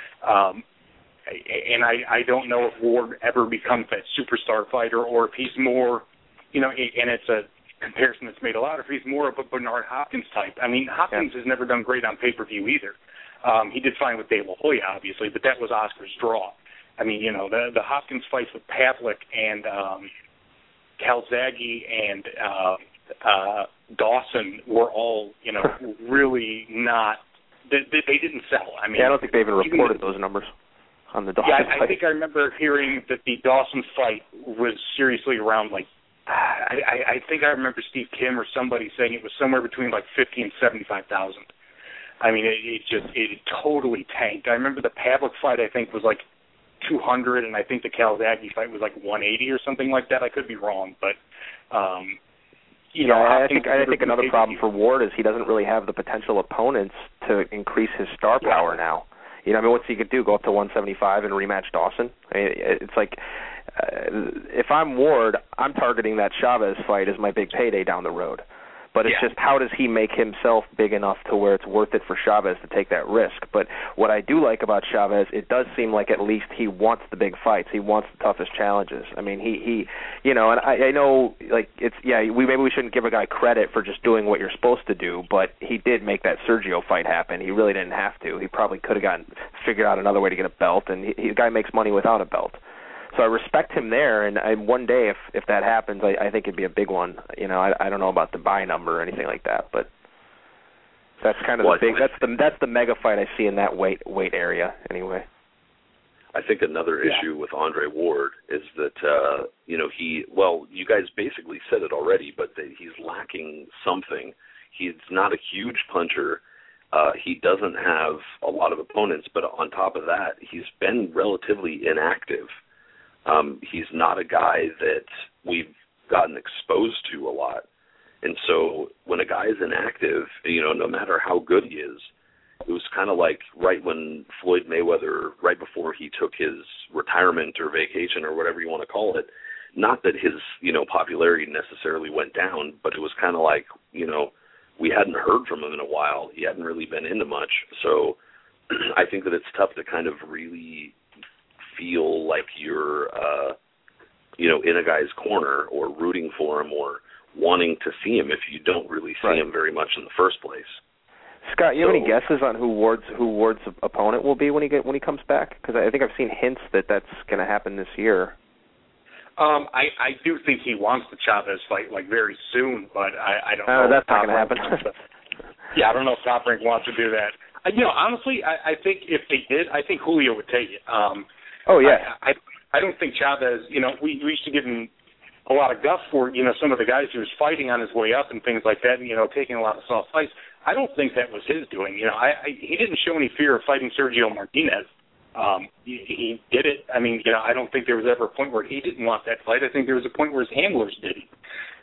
And I don't know if Ward ever becomes that superstar fighter, or if he's more, and it's a comparison that's made a lot, if he's more of a Bernard Hopkins type. I mean, Hopkins has never done great on pay-per-view either. He did fine with De La Hoya, obviously, but that was Oscar's draw. I mean, the Hopkins fights with Pavlik and Calzaghe and Dawson were all, really not. They didn't sell. I mean, I don't think they even reported those numbers on the Dawson fight. I think I remember hearing that the Dawson fight was seriously around I think I remember Steve Kim or somebody saying it was somewhere between 50 and 75,000. I mean, it totally tanked. I remember the Pavlik fight I think was 200, and I think the Calzaghe fight was 180 or something like that. I could be wrong, but. I think another problem for Ward is he doesn't really have the potential opponents to increase his star power now. You know, I mean, what's he could do? Go up to 175 and rematch Dawson? I mean, it's like, if I'm Ward, I'm targeting that Chavez fight as my big payday down the road. But it's just, how does he make himself big enough to where it's worth it for Chavez to take that risk? But what I do like about Chavez, it does seem like at least he wants the big fights. He wants the toughest challenges. I mean, he you know, and I know, like, it's, maybe we shouldn't give a guy credit for just doing what you're supposed to do, but he did make that Sergio fight happen. He really didn't have to. He probably could have figured out another way to get a belt, and the guy makes money without a belt. So I respect him there, and one day if that happens, I think it'd be a big one. You know, I don't know about the buy number or anything like that, but that's kind of that's the mega fight I see in that weight area anyway. I think another issue with Andre Ward is that you guys basically said it already, but that he's lacking something. He's not a huge puncher. He doesn't have a lot of opponents, but on top of that, he's been relatively inactive. He's not a guy that we've gotten exposed to a lot. And so when a guy is inactive, you know, no matter how good he is, it was kind of like right when Floyd Mayweather, right before he took his retirement or vacation or whatever you want to call it, not that his, you know, popularity necessarily went down, but it was kind of like, you know, we hadn't heard from him in a while. He hadn't really been into much. So I think that it's tough to kind of really feel like you're, you know, in a guy's corner or rooting for him or wanting to see him if you don't really see him very much in the first place. Scott, you have any guesses on who Ward's opponent will be when he comes back? Because I think I've seen hints that that's going to happen this year. I do think he wants the Chavez fight like very soon, but I don't know. That's not going to happen. Yeah, I don't know if Top Rank wants to do that. You know, honestly, I think if they did, I think Julio would take it. I don't think Chavez, you know, we used to give him a lot of guff for, you know, some of the guys he was fighting on his way up and things like that, and, you know, taking a lot of soft fights. I don't think that was his doing. You know, he didn't show any fear of fighting Sergio Martinez. He did it. I mean, you know, I don't think there was ever a point where he didn't want that fight. I think there was a point where his handlers did it.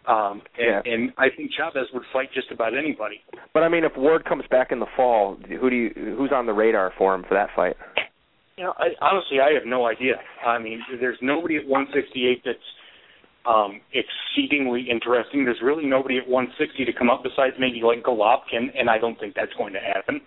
And I think Chavez would fight just about anybody. But, I mean, if Ward comes back in the fall, who's on the radar for him for that fight? You know, honestly, I have no idea. I mean, there's nobody at 168 that's exceedingly interesting. There's really nobody at 160 to come up besides maybe like Golovkin, and I don't think that's going to happen.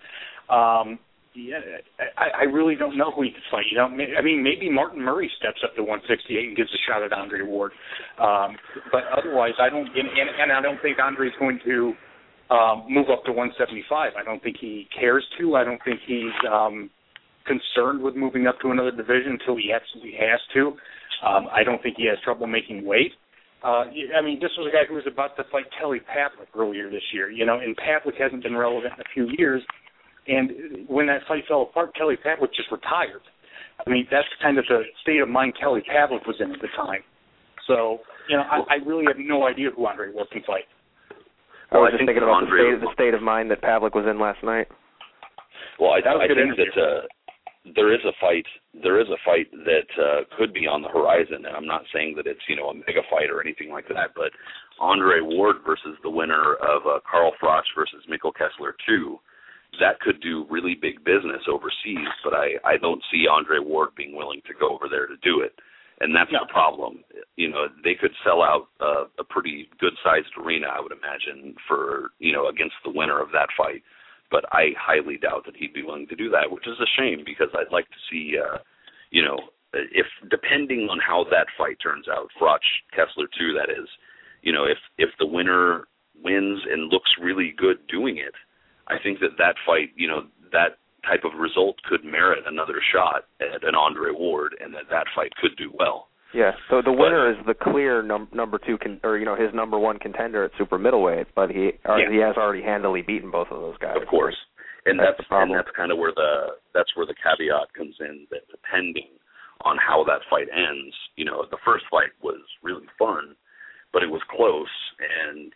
I really don't know who he could fight. You know, I mean, maybe Martin Murray steps up to 168 and gives a shot at Andre Ward. But otherwise, I don't, and I don't think Andre's going to move up to 175. I don't think he cares to. I don't think he's concerned with moving up to another division until he absolutely has to. I don't think he has trouble making weight. I mean, this was a guy who was about to fight Kelly Pavlik earlier this year, you know, and Pavlik hasn't been relevant in a few years. And when that fight fell apart, Kelly Pavlik just retired. I mean, that's kind of the state of mind Kelly Pavlik was in at the time. So, you know, I really have no idea who Andre Ward can fight. I was just thinking about the state of mind that Pavlik was in last night. Well, I think that there is a fight that could be on the horizon, and I'm not saying that it's, you know, a mega fight or anything like that, but Andre Ward versus the winner of Carl Froch versus Mikkel Kessler 2, that could do really big business overseas, but I don't see Andre Ward being willing to go over there to do it, and that's the problem. You know, they could sell out a pretty good-sized arena, I would imagine, for, you know, against the winner of that fight. But I highly doubt that he'd be willing to do that, which is a shame because I'd like to see, you know, if depending on how that fight turns out, Froch Kessler 2, that is, you know, if the winner wins and looks really good doing it, I think that fight, you know, that type of result could merit another shot at an Andre Ward, and that fight could do well. Yeah, so the winner is the clear number two, or you know, his number one contender at super middleweight, but he has already handily beaten both of those guys. Of course, and that's kind of where the caveat comes in, that depending on how that fight ends, you know, the first fight was really fun, but it was close, and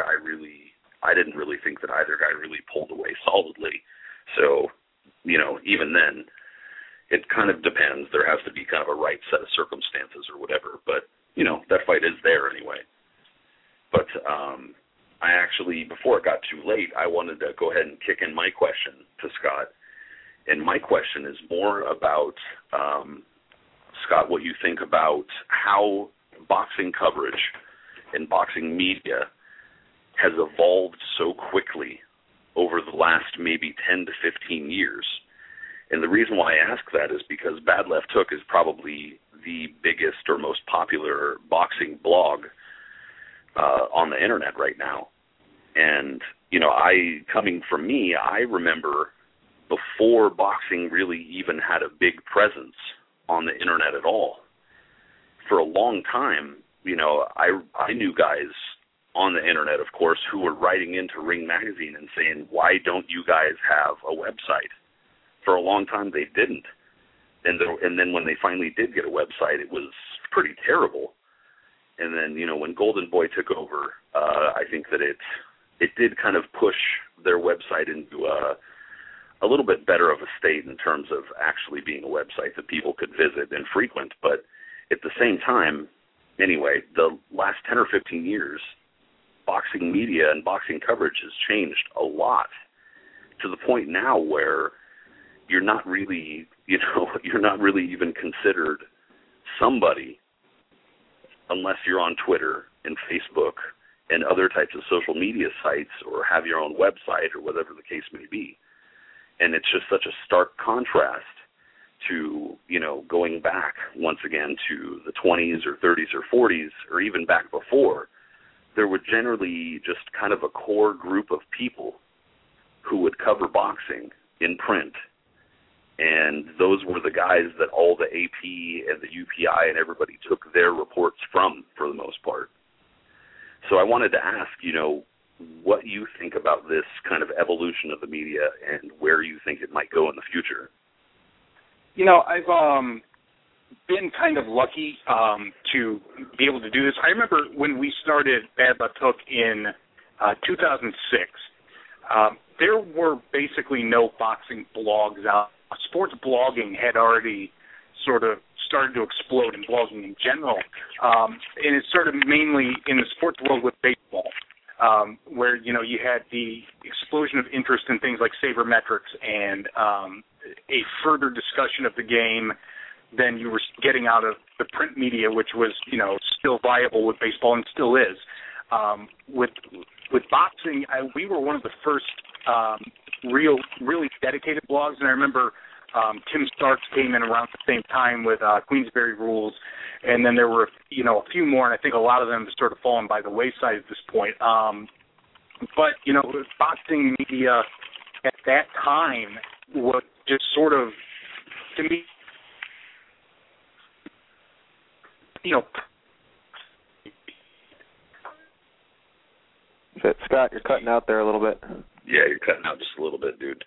I didn't really think that either guy really pulled away solidly. So, you know, even then, it kind of depends. There has to be kind of a right set of circumstances or whatever. But, you know, that fight is there anyway. But I actually, before it got too late, I wanted to go ahead and kick in my question to Scott. And my question is more about, Scott, what you think about how boxing coverage and boxing media has evolved so quickly over the last maybe 10 to 15 years. And the reason why I ask that is because Bad Left Hook is probably the biggest or most popular boxing blog on the internet right now. And, you know, coming from me, I remember before boxing really even had a big presence on the internet at all. For a long time, you know, I knew guys on the internet, of course, who were writing into Ring Magazine and saying, why don't you guys have a website? For a long time, they didn't. And then when they finally did get a website, it was pretty terrible. And then, you know, when Golden Boy took over, I think that it did kind of push their website into a little bit better of a state in terms of actually being a website that people could visit and frequent. But at the same time, anyway, the last 10 or 15 years, boxing media and boxing coverage has changed a lot to the point now where you're not really even considered somebody unless you're on Twitter and Facebook and other types of social media sites or have your own website or whatever the case may be. And it's just such a stark contrast to, you know, going back once again to the 20s or 30s or 40s or even back before. There would generally just kind of a core group of people who would cover boxing in print. And those were the guys that all the AP and the UPI and everybody took their reports from, for the most part. So I wanted to ask, you know, what you think about this kind of evolution of the media and where you think it might go in the future. You know, I've been kind of lucky to be able to do this. I remember when we started Bad Left Hook in 2006, there were basically no boxing blogs out. Sports blogging had already sort of started to explode in blogging in general, and it started mainly in the sports world with baseball, where, you know, you had the explosion of interest in things like sabermetrics and a further discussion of the game than you were getting out of the print media, which was, you know, still viable with baseball and still is. With boxing, we were one of the first really dedicated blogs, and I remember Tim Starks came in around the same time with Queensberry Rules, and then there were, you know, a few more, and I think a lot of them have sort of fallen by the wayside at this point. But, you know, boxing media at that time was just sort of, to me, you know. Scott, you're cutting out there a little bit. Yeah, you're cutting out just a little bit, dude.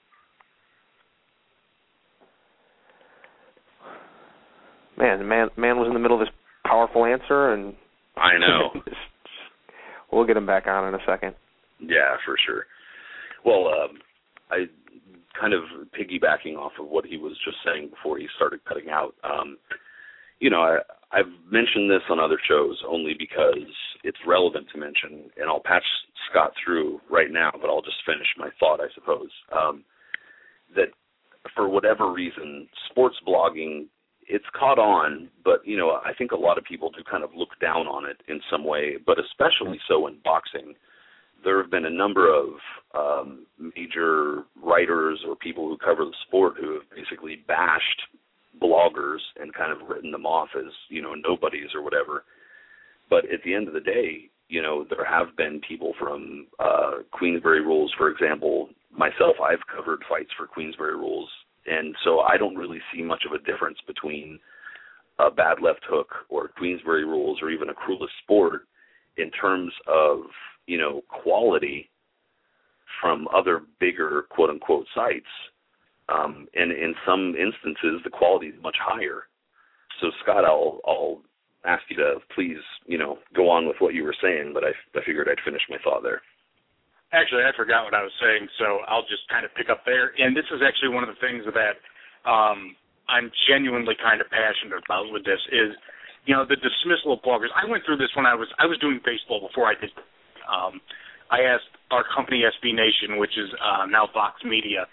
Man was in the middle of this powerful answer, and I know. We'll get him back on in a second. Yeah, for sure. Well, I kind of piggybacking off of what he was just saying before he started cutting out. You know, I've mentioned this on other shows only because it's relevant to mention, and I'll patch Scott through right now, but I'll just finish my thought, I suppose, that for whatever reason, sports blogging, it's caught on, but, you know, I think a lot of people do kind of look down on it in some way, but especially so in boxing. There have been a number of major writers or people who cover the sport who have basically bashed bloggers and kind of written them off as, you know, nobodies or whatever. But at the end of the day, you know, there have been people from Queensberry Rules, for example. Myself, I've covered fights for Queensberry Rules, and so I don't really see much of a difference between a Bad Left Hook or Queensberry Rules or even a Cruelest Sport in terms of, you know, quality from other bigger quote-unquote sites. And in some instances, the quality is much higher. So, Scott, I'll ask you to please, you know, go on with what you were saying, but I figured I'd finish my thought there. Actually, I forgot what I was saying, so I'll just kind of pick up there. And this is actually one of the things that I'm genuinely kind of passionate about with this is, you know, the dismissal of bloggers. I went through this when I was doing baseball before I did. I asked our company, SB Nation, which is now Vox Media,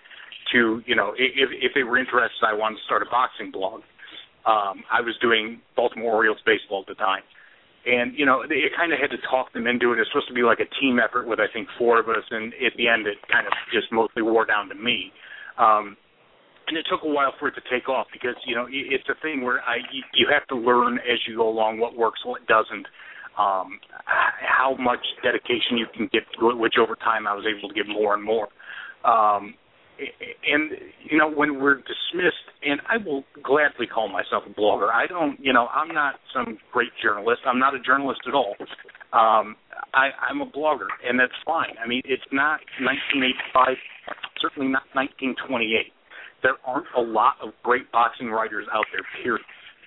to, if they were interested, I wanted to start a boxing blog. I was doing Baltimore Orioles baseball at the time. And, it kind of had to talk them into it. It's supposed to be like a team effort with, I think, 4 of us, and at the end it kind of just mostly wore down to me. And it took a while for it to take off because, it's a thing where you have to learn as you go along what works, what doesn't, how much dedication you can give to it, which over time I was able to give more and more. And, when we're dismissed, and I will gladly call myself a blogger. I don't, I'm not some great journalist. I'm not a journalist at all. I'm a blogger, and that's fine. I mean, it's not 1985, certainly not 1928. There aren't a lot of great boxing writers out there, period.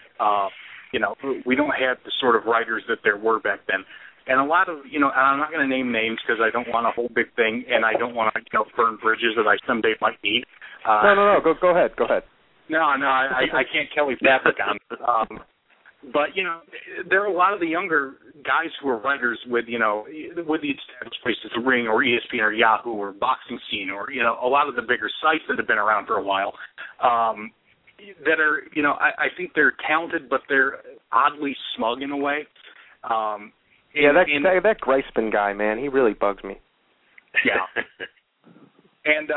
We don't have the sort of writers that there were back then. And a lot of, and I'm not going to name names because I don't want a whole big thing, and I don't want to, burn bridges that I someday might need. No. Go ahead. No, I can't Kelly Patrick on. But, there are a lot of the younger guys who are writers with the established places, The Ring or ESPN or Yahoo or Boxing Scene or, a lot of the bigger sites that have been around for a while that are, I think they're talented, but they're oddly smug in a way. That Greisman guy, man, he really bugs me. Yeah. And,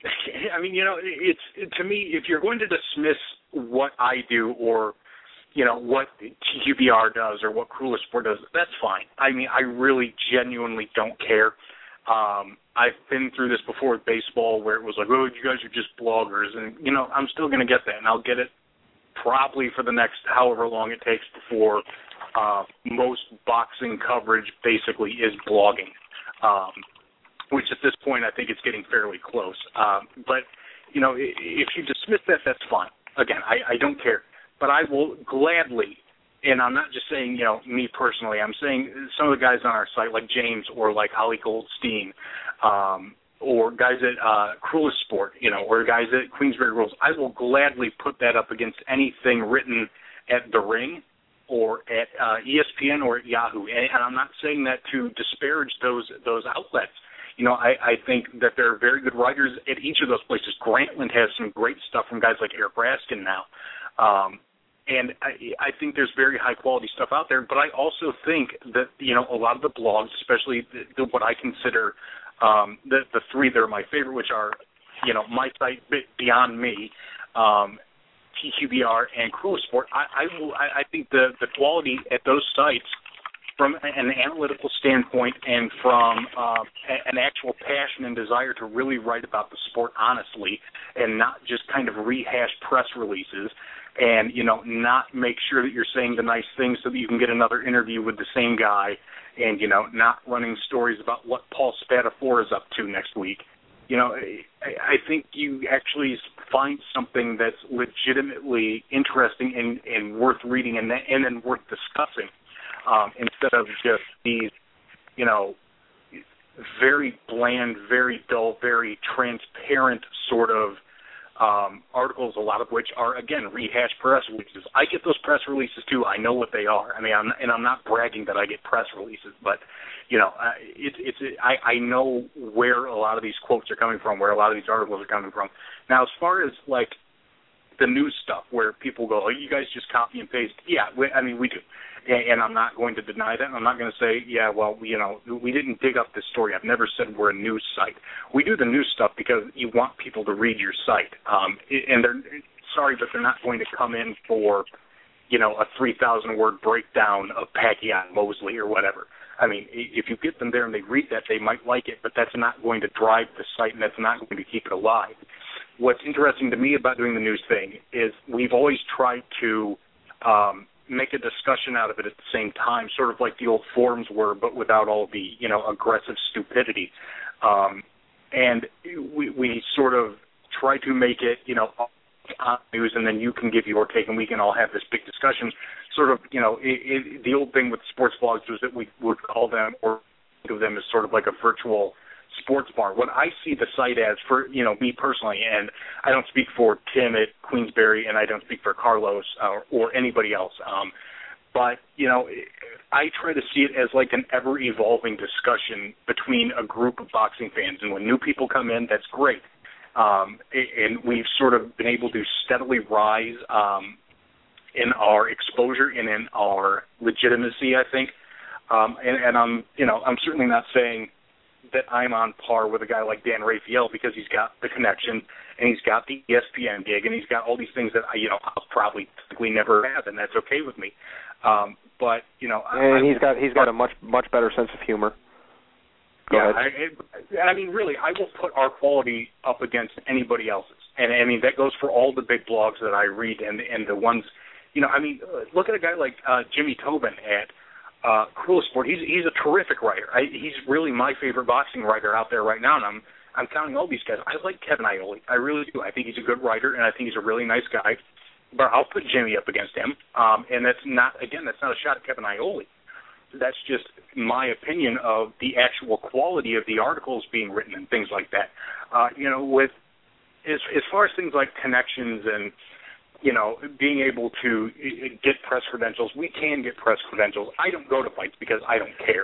it's to me, if you're going to dismiss what I do or, what TQBR does or what Crueler Sport does, that's fine. I mean, I really genuinely don't care. I've been through this before with baseball where it was like, oh, you guys are just bloggers. And, I'm still going to get that, and I'll get it probably for the next however long it takes before most boxing coverage basically is blogging, which at this point I think it's getting fairly close. But, if you dismiss that, that's fine. Again, I don't care. But I will gladly, and I'm not just saying, me personally, I'm saying some of the guys on our site like James or like Ollie Goldstein or guys at Crueler Sport, or guys at Queensberry Rules, I will gladly put that up against anything written at The Ring or at ESPN or at Yahoo. And I'm not saying that to disparage those outlets. I think that there are very good writers at each of those places. Grantland has some great stuff from guys like Eric Raskin now. And I think there's very high-quality stuff out there, but I also think that, a lot of the blogs, especially what I consider the 3 that are my favorite, which are, my site, Beyond Me, TQBR, and Crueler Sport, I think the quality at those sites from an analytical standpoint and from an actual passion and desire to really write about the sport honestly and not just kind of rehash press releases and, not make sure that you're saying the nice things so that you can get another interview with the same guy and, not running stories about what Paul Spatafore is up to next week. I think you actually find something that's legitimately interesting and worth reading and then worth discussing instead of just these, very bland, very dull, very transparent sort of articles, a lot of which are, again, rehashed press releases. I get those press releases, too. I know what they are. I mean, I'm not bragging that I get press releases, but, I know where a lot of these quotes are coming from, where a lot of these articles are coming from. Now, as far as, like, the news stuff where people go, oh, you guys just copy and paste. Yeah, we do. And I'm not going to deny that. I'm not going to say, yeah, well, we didn't dig up this story. I've never said we're a news site. We do the news stuff because you want people to read your site. And they're sorry, but they're not going to come in for, a 3,000-word breakdown of Pacquiao and Mosley or whatever. I mean, if you get them there and they read that, they might like it, but that's not going to drive the site and that's not going to keep it alive. What's interesting to me about doing the news thing is we've always tried to make a discussion out of it at the same time, sort of like the old forums were, but without all the, aggressive stupidity. And we sort of try to make it, on news, and then you can give your take, and we can all have this big discussion. Sort of, the old thing with sports blogs was that we would call them or think of them as sort of like a virtual sports bar. What I see the site as for, me personally, and I don't speak for Tim at Queensberry, and I don't speak for Carlos or anybody else, but, I try to see it as like an ever-evolving discussion between a group of boxing fans, and when new people come in, that's great. and we've sort of been able to steadily rise in our exposure and in our legitimacy, I think. And I'm certainly not saying that I'm on par with a guy like Dan Raphael because he's got the connection and he's got the ESPN gig and he's got all these things that I'll probably typically never have, and that's okay with me. But and he's got a much better sense of humor. Go ahead. I mean, really, I will put our quality up against anybody else's, and I mean that goes for all the big blogs that I read and the ones, I mean, look at a guy like Jimmy Tobin at Cruel Sport. He's a terrific writer. He's really my favorite boxing writer out there right now, and I'm counting all these guys. I like Kevin Iole. I really do. I think he's a good writer, and I think he's a really nice guy. But I'll put Jimmy up against him, and that's not a shot at Kevin Iole. That's just my opinion of the actual quality of the articles being written and things like that. With as far as things like connections and being able to get press credentials, we can get press credentials. I don't go to fights because I don't care.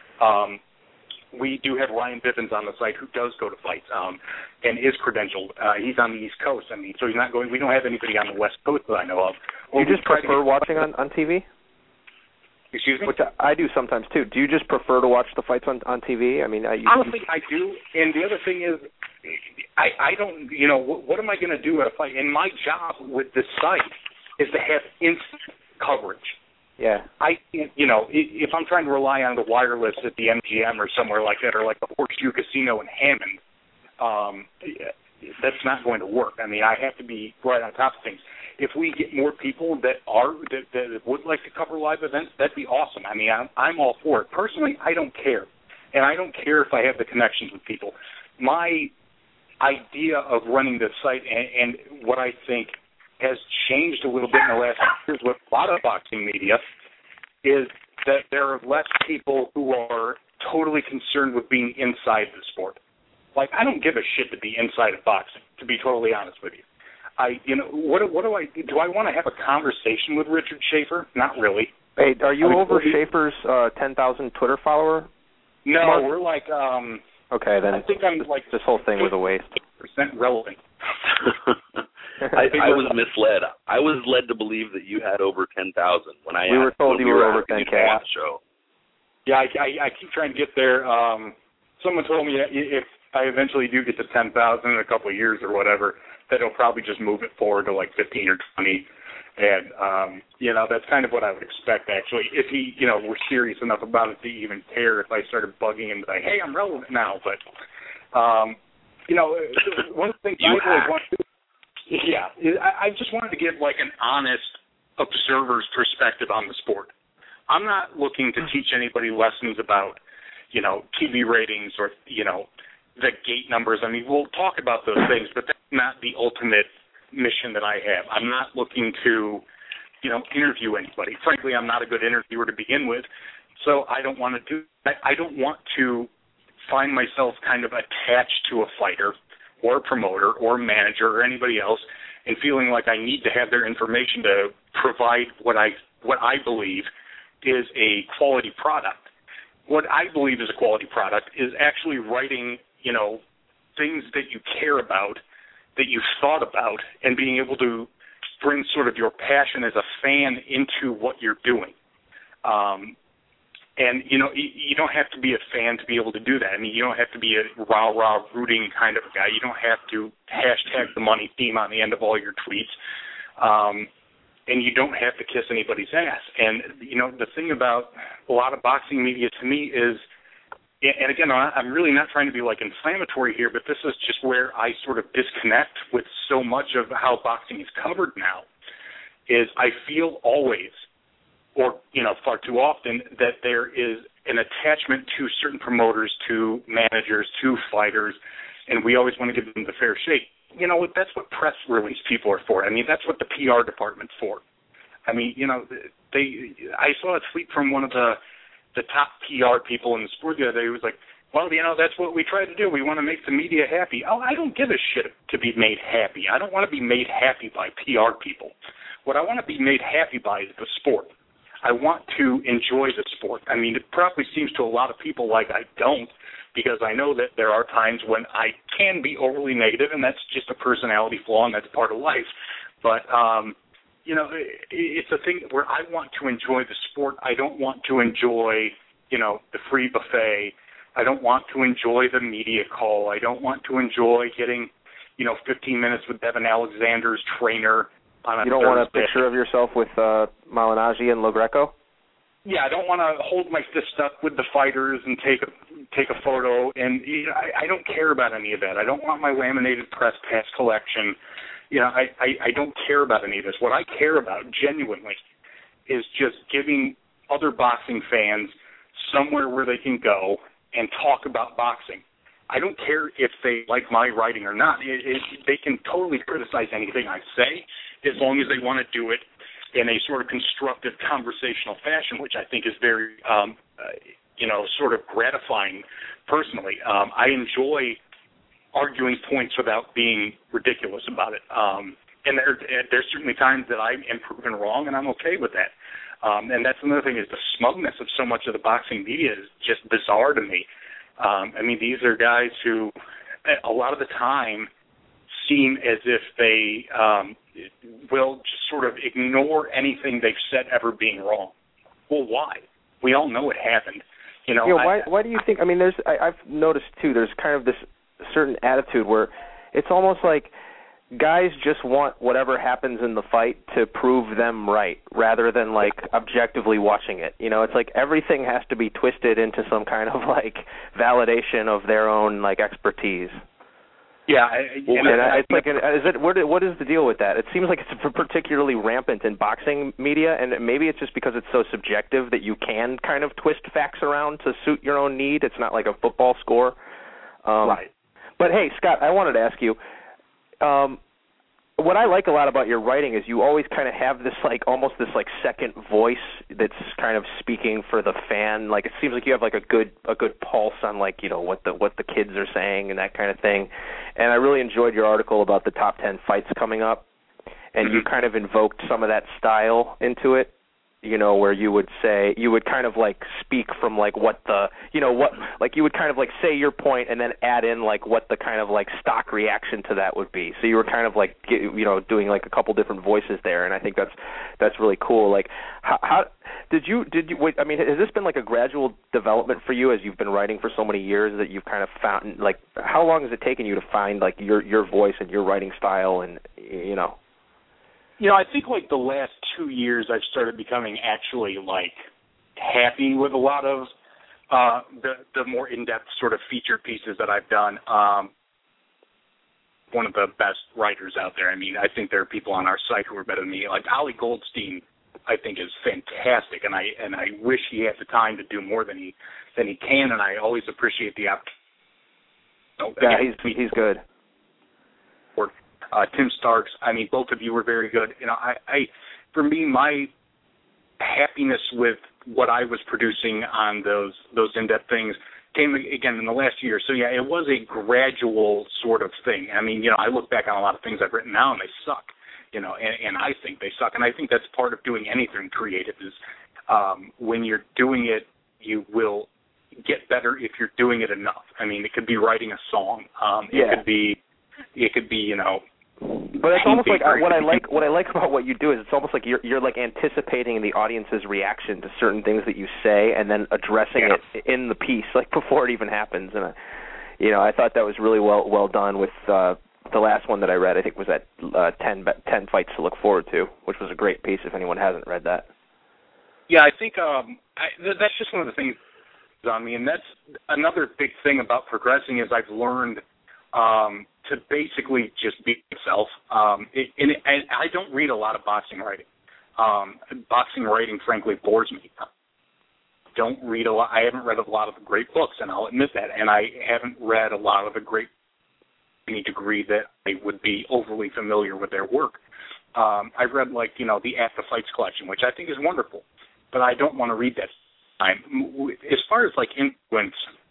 We do have Ryan Bivens on the site who does go to fights and is credentialed. He's on the East Coast. I mean, so he's not going. We don't have anybody on the West Coast that I know of. You just prefer watching on TV? Excuse me? Which I do sometimes, too. Do you just prefer to watch the fights on TV? I mean, honestly, I do. And the other thing is, I don't, what am I going to do at a fight? And my job with this site is to have instant coverage. Yeah. I can't, if I'm trying to rely on the wireless at the MGM or somewhere like that, or like the Horseshoe Casino in Hammond, that's not going to work. I mean, I have to be right on top of things. If we get more people that would like to cover live events, that'd be awesome. I mean, I'm all for it. Personally, I don't care. And I don't care if I have the connections with people. My idea of running this site and what I think has changed a little bit in the last years with a lot of boxing media is that there are less people who are totally concerned with being inside the sport. Like, I don't give a shit to be inside of boxing, to be totally honest with you. What do I do? Do I want to have a conversation with Richard Schaefer? Not really. Hey, are you over Schaefer's 10,000 Twitter follower? No, Mark? We're like. Okay, then. I think I'm like this whole thing was a waste. % relevant. I was misled. I was led to believe that you had over 10,000 when I. We were told you were over 10K. On the show. Yeah, I keep trying to get there. Someone told me that if I eventually do get to 10,000 in a couple of years or whatever, that he'll probably just move it forward to like 15 or 20. And, that's kind of what I would expect, actually, if he, were serious enough about it to even care if I started bugging him like, hey, I'm relevant now. But, one of the things I really want to do, I just wanted to give like an honest observer's perspective on the sport. I'm not looking to teach anybody lessons about, TV ratings or, the gate numbers. I mean, we'll talk about those things, but that's not the ultimate mission that I have. I'm not looking to, interview anybody. Frankly, I'm not a good interviewer to begin with, so I don't want to do that. I don't want to find myself kind of attached to a fighter or a promoter or a manager or anybody else and feeling like I need to have their information to provide what I believe is a quality product. What I believe is a quality product is actually writing, things that you care about, that you've thought about, and being able to bring sort of your passion as a fan into what you're doing. And, you don't have to be a fan to be able to do that. I mean, you don't have to be a rah-rah rooting kind of a guy. You don't have to hashtag the money theme on the end of all your tweets. And you don't have to kiss anybody's ass. And, the thing about a lot of boxing media to me is, and again, I'm really not trying to be like inflammatory here, but this is just where I sort of disconnect with so much of how boxing is covered now, is I feel always, or, far too often, that there is an attachment to certain promoters, to managers, to fighters, and we always want to give them the fair shake. That's what press release people are for. I mean, that's what the PR department's for. I mean, I saw a tweet from one of the top PR people in the sport the other day who was like, well, that's what we try to do. We want to make the media happy. Oh, I don't give a shit to be made happy. I don't want to be made happy by PR people. What I want to be made happy by is the sport. I want to enjoy the sport. I mean, it probably seems to a lot of people like I don't, because I know that there are times when I can be overly negative, and that's just a personality flaw, and that's part of life. But, you know, it's a thing where I want to enjoy the sport. I don't want to enjoy, you know, the free buffet. I don't want to enjoy the media call. I don't want to enjoy getting, you know, 15 minutes with Devin Alexander's trainer on a You don't Thursday. want a picture of yourself with Malignaggi and Lo Greco? Yeah, I don't want to hold my fist up with the fighters and take a photo. And you know, I don't care about any of that. I don't want my laminated press pass collection. You know, I don't care about any of this. What I care about, genuinely, is just giving other boxing fans somewhere where they can go and talk about boxing. I don't care if they like my writing or not. They can totally criticize anything I say as long as they want to do it in a sort of constructive conversational fashion, which I think is very, you know, sort of gratifying personally. I enjoy arguing points without being ridiculous about it. And there's certainly times that I am proven wrong, and I'm okay with that. And that's another thing, is the smugness of so much of the boxing media is just bizarre to me. I mean, these are guys who, a lot of the time, seem as if they will just sort of ignore anything they've said ever being wrong. Well, why? We all know it happened. You know, why do you think? I mean, I've noticed too. There's kind of this certain attitude where it's almost like guys just want whatever happens in the fight to prove them right, rather than like objectively watching it. You know, it's like everything has to be twisted into some kind of like validation of their own like expertise. Yeah, what is the deal with that? It seems like it's particularly rampant in boxing media, and maybe it's just because it's so subjective that you can kind of twist facts around to suit your own need. It's not like a football score. Right. But hey, Scott, I wanted to ask you, what I like a lot about your writing is you always kind of have this like almost this like second voice that's kind of speaking for the fan. Like it seems like you have like a good pulse on like, you know, what the kids are saying and that kind of thing. And I really enjoyed your article about the top 10 fights coming up, and you kind of invoked some of that style into it. You know, where you would kind of like speak from like what the, you know, what, like you would kind of like say your point and then add in like what the kind of like stock reaction to that would be. So you were kind of like, you know, doing like a couple different voices there, and I think that's really cool. Like, how did you? I mean, has this been like a gradual development for you as you've been writing for so many years that you've kind of found, like, how long has it taken you to find like your voice and your writing style, and you know? You know, I think like the last 2 years I've started becoming actually like happy with a lot of the more in-depth sort of feature pieces that I've done. One of the best writers out there. I mean, I think there are people on our site who are better than me. Like Ollie Goldstein, I think is fantastic, and I wish he had the time to do more than he can, and I always appreciate the opportunity. Yeah, he's good. Tim Starks, I mean, both of you were very good. You know, for me, my happiness with what I was producing on those in-depth things came again in the last year. So yeah, it was a gradual sort of thing. I mean, you know, I look back on a lot of things I've written now and they suck. You know, and I think they suck. And I think that's part of doing anything creative is when you're doing it, you will get better if you're doing it enough. I mean, it could be writing a song. It could be, you know. But it's almost like what I like about what you do is it's almost like you're like anticipating the audience's reaction to certain things that you say and then addressing it in the piece like before it even happens. And you know, I thought that was really well done with the last one that I read. I think was that 10 fights to look forward to, which was a great piece if anyone hasn't read that. Yeah, I think that's just one of the things on me, and that's another big thing about progressing is I've learned to basically just be myself. And I don't read a lot of boxing writing. Boxing writing, frankly, bores me. Don't read a lot. I haven't read a lot of the great books, and I'll admit that. And I haven't read a lot of the great, any degree that I would be overly familiar with their work. I've read, like, you know, the At the Fights collection, which I think is wonderful, but I don't want to read that. As far as, like, influence,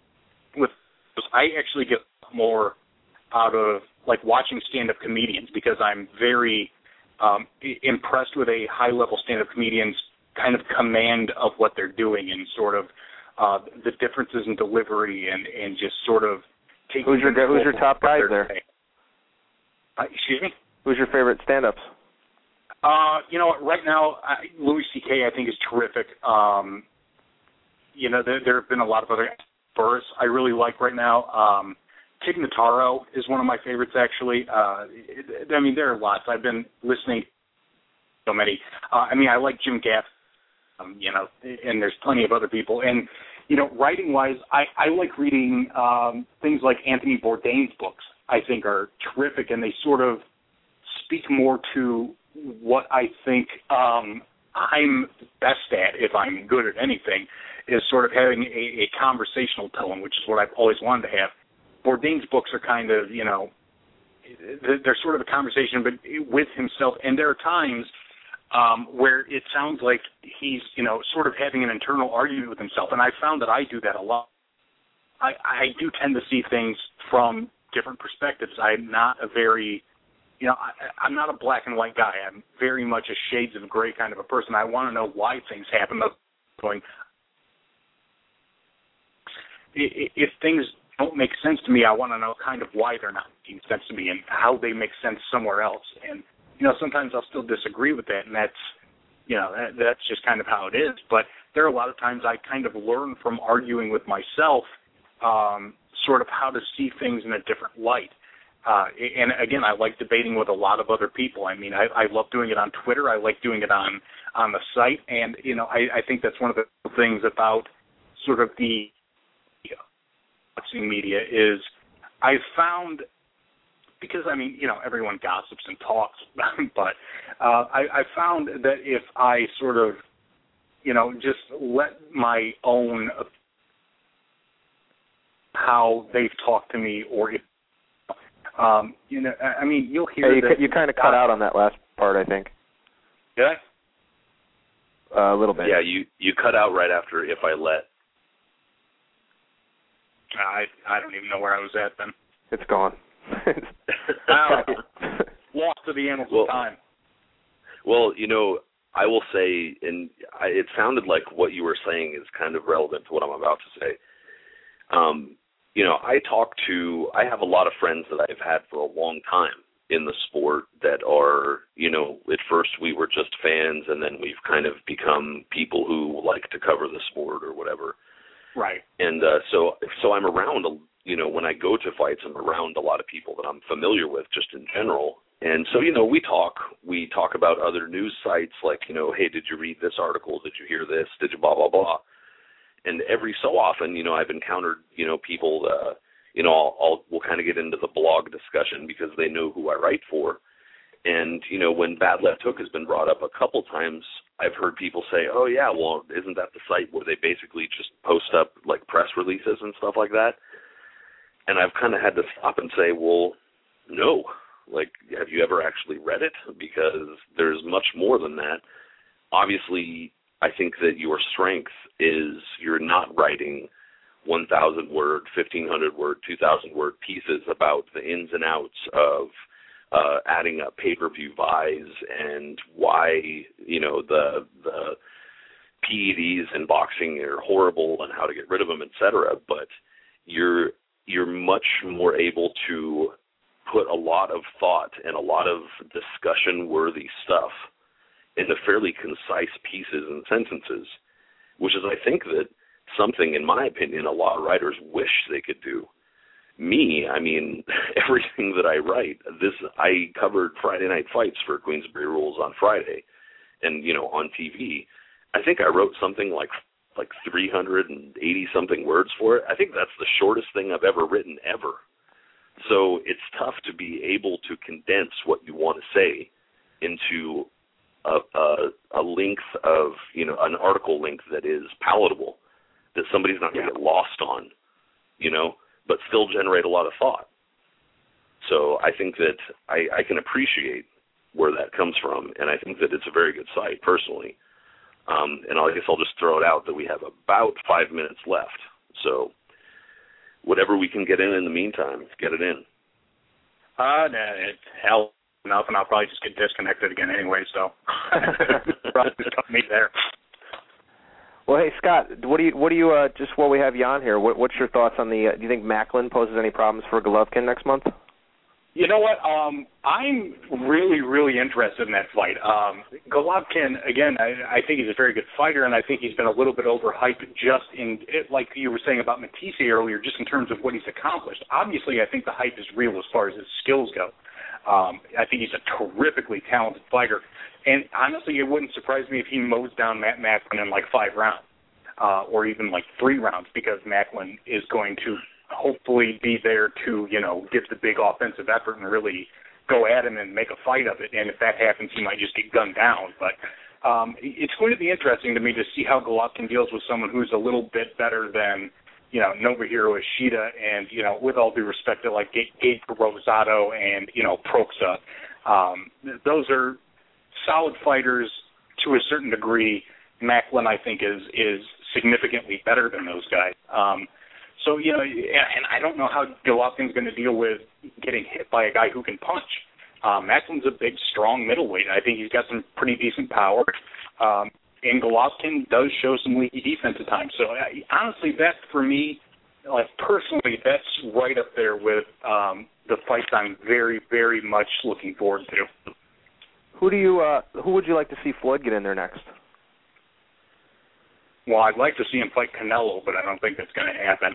I actually get more out of, like, watching stand-up comedians because I'm very impressed with a high-level stand-up comedian's kind of command of what they're doing and sort of the differences in delivery and just sort of taking. Who's your top guys there? Excuse me? Who's your favorite stand-ups? You know what, right now, Louis C.K. I think is terrific. You know, there have been a lot of other Burris I really like right now. Tig Notaro is one of my favorites, actually. I mean, there are lots. I've been listening to so many. I mean, I like Jim Gaff, you know, and there's plenty of other people. And, you know, writing-wise, I like reading things like Anthony Bourdain's books, I think are terrific, and they sort of speak more to what I think I'm best at, if I'm good at anything, is sort of having a conversational tone, which is what I've always wanted to have. Bourdain's books are kind of, you know, they're sort of a conversation, but with himself, and there are times where it sounds like he's, you know, sort of having an internal argument with himself, and I found that I do that a lot. I do tend to see things from different perspectives. I'm not a very, you know, I'm not a black and white guy. I'm very much a shades of gray kind of a person. I want to know why things happen. Going, if things don't make sense to me, I want to know kind of why they're not making sense to me and how they make sense somewhere else. And, you know, sometimes I'll still disagree with that, and that's, you know, that's just kind of how it is. But there are a lot of times I kind of learn from arguing with myself sort of how to see things in a different light. And, again, I like debating with a lot of other people. I mean, I love doing it on Twitter. I like doing it on the site. And, you know, I think that's one of the things about sort of the boxing media is I've found, because, I mean, you know, everyone gossips and talks, but I found that if I sort of, you know, just let my own, how they've talked to me, or if, you know, I mean, you'll hear that. You kind of cut out on that last part, I think. Did I? A little bit. Yeah, you cut out right after if I let. I don't even know where I was at then. It's gone. Lost to the annals of time. Well, you know, I will say, and it sounded like what you were saying is kind of relevant to what I'm about to say. You know, I have a lot of friends that I've had for a long time in the sport that are, you know, at first we were just fans, and then we've kind of become people who like to cover the sport or whatever. Right. And so I'm around, you know, when I go to fights, I'm around a lot of people that I'm familiar with just in general. And so, you know, we talk about other news sites like, you know, hey, did you read this article? Did you hear this? Did you blah, blah, blah? And every so often, you know, I've encountered, you know, people, you know, we'll kind of get into the blog discussion because they know who I write for. And, you know, when Bad Left Hook has been brought up a couple times, I've heard people say, oh, yeah, well, isn't that the site where they basically just post up, like, press releases and stuff like that? And I've kind of had to stop and say, well, no. Like, have you ever actually read it? Because there's much more than that. Obviously, I think that your strength is you're not writing 1,000-word, 1,500-word, 2,000-word pieces about the ins and outs of adding up pay-per-view buys and why, you know, the PEDs in boxing are horrible and how to get rid of them, etc. But you're much more able to put a lot of thought and a lot of discussion-worthy stuff into fairly concise pieces and sentences, which is, I think, that something, in my opinion, a lot of writers wish they could do. Me, I mean, everything that I write, I covered Friday Night Fights for Queensberry Rules on Friday, and, you know, on TV. I think I wrote something like 380-something words for it. I think that's the shortest thing I've ever written ever. So it's tough to be able to condense what you want to say into a length of, you know, an article length that is palatable, that somebody's not going to get lost on, you know, but still generate a lot of thought. So I think that I can appreciate where that comes from, and I think that it's a very good site, personally. And I guess I'll just throw it out that we have about 5 minutes left. So whatever we can get in the meantime, get it in. Hell enough, and I'll probably just get disconnected again anyway, so probably just cut me there. Well, hey Scott, what do you just while we have you on here, what's your thoughts on the? Do you think Macklin poses any problems for Golovkin next month? You know what? I'm really, really interested in that fight. Golovkin, again, I think he's a very good fighter, and I think he's been a little bit overhyped just like you were saying about Matisse earlier, just in terms of what he's accomplished. Obviously, I think the hype is real as far as his skills go. I think he's a terrifically talented fighter. And honestly, it wouldn't surprise me if he mows down Matt Macklin in like 5 rounds or even like 3 rounds, because Macklin is going to hopefully be there to, give the big offensive effort and really go at him and make a fight of it. And if that happens, he might just get gunned down. But it's going to be interesting to me to see how Golovkin deals with someone who's a little bit better than, Nobuhiro Ishida and, with all due respect to like Gabe Rosado and, Proxa. Those are solid fighters to a certain degree. Macklin, I think, is significantly better than those guys. So, and I don't know how Golovkin's going to deal with getting hit by a guy who can punch. Macklin's a big, strong middleweight. I think he's got some pretty decent power. And Golovkin does show some leaky defense at times. So, honestly, that, for me, like personally, that's right up there with the fights I'm very, very much looking forward to. Who would you like to see Floyd get in there next? Well, I'd like to see him fight Canelo, but I don't think that's going to happen.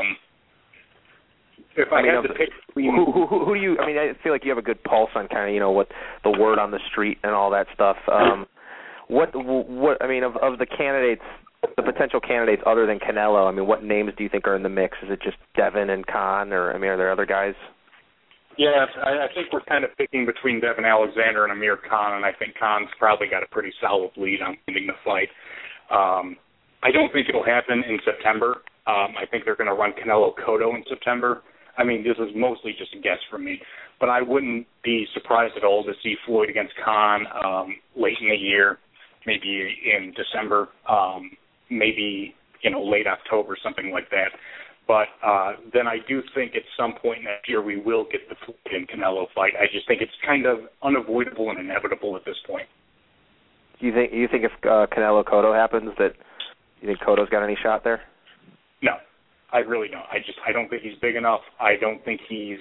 If I had to pick between... Who do you... I mean, I feel like you have a good pulse on kind of, what the word on the street and all that stuff. What I mean, of the candidates, the potential candidates other than Canelo, I mean, what names do you think are in the mix? Is it just Devin and Khan, or, I mean, are there other guys? Yeah, I think we're kind of picking between Devin Alexander and Amir Khan, and I think Khan's probably got a pretty solid lead on winning the fight. I don't think it'll happen in September. I think they're going to run Canelo Cotto in September. I mean, this is mostly just a guess from me, but I wouldn't be surprised at all to see Floyd against Khan late in the year, maybe in December, maybe late October, something like that. But then I do think at some point next year we will get the Floyd and Canelo fight. I just think it's kind of unavoidable and inevitable at this point. Do you think if Canelo Cotto happens that you think Cotto's got any shot there? No, I really don't. I don't think he's big enough. I don't think he's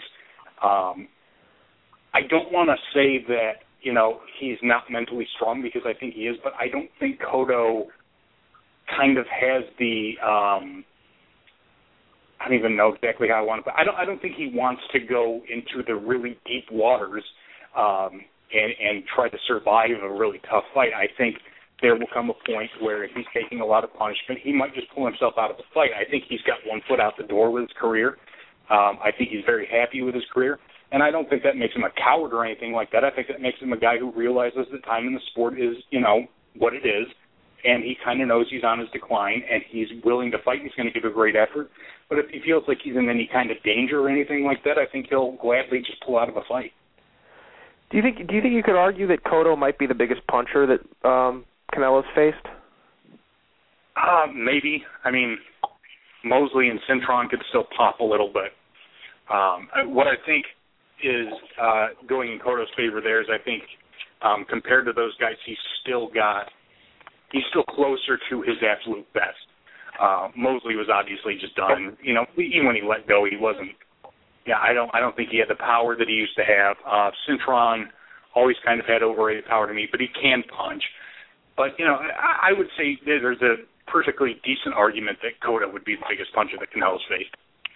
I don't want to say that, he's not mentally strong, because I think he is, but I don't think Cotto kind of has the I don't even know exactly how I want to put it. I don't think he wants to go into the really deep waters and try to survive a really tough fight. I think there will come a point where if he's taking a lot of punishment, he might just pull himself out of the fight. I think he's got one foot out the door with his career. I think he's very happy with his career. And I don't think that makes him a coward or anything like that. I think that makes him a guy who realizes that time in the sport is, what it is. And he kind of knows he's on his decline, and he's willing to fight, and he's going to give a great effort. But if he feels like he's in any kind of danger or anything like that, I think he'll gladly just pull out of a fight. Do you think you could argue that Cotto might be the biggest puncher that Canelo's faced? Maybe. I mean, Mosley and Cintron could still pop a little bit. What I think is going in Cotto's favor there is I think compared to those guys, he's still closer to his absolute best. Mosley was obviously just done. Even when he let go, he wasn't. Yeah, I don't think he had the power that he used to have. Cintron always kind of had overrated power to me, but he can punch. But I would say there's a perfectly decent argument that Cotto would be the biggest puncher that Canelo's faced.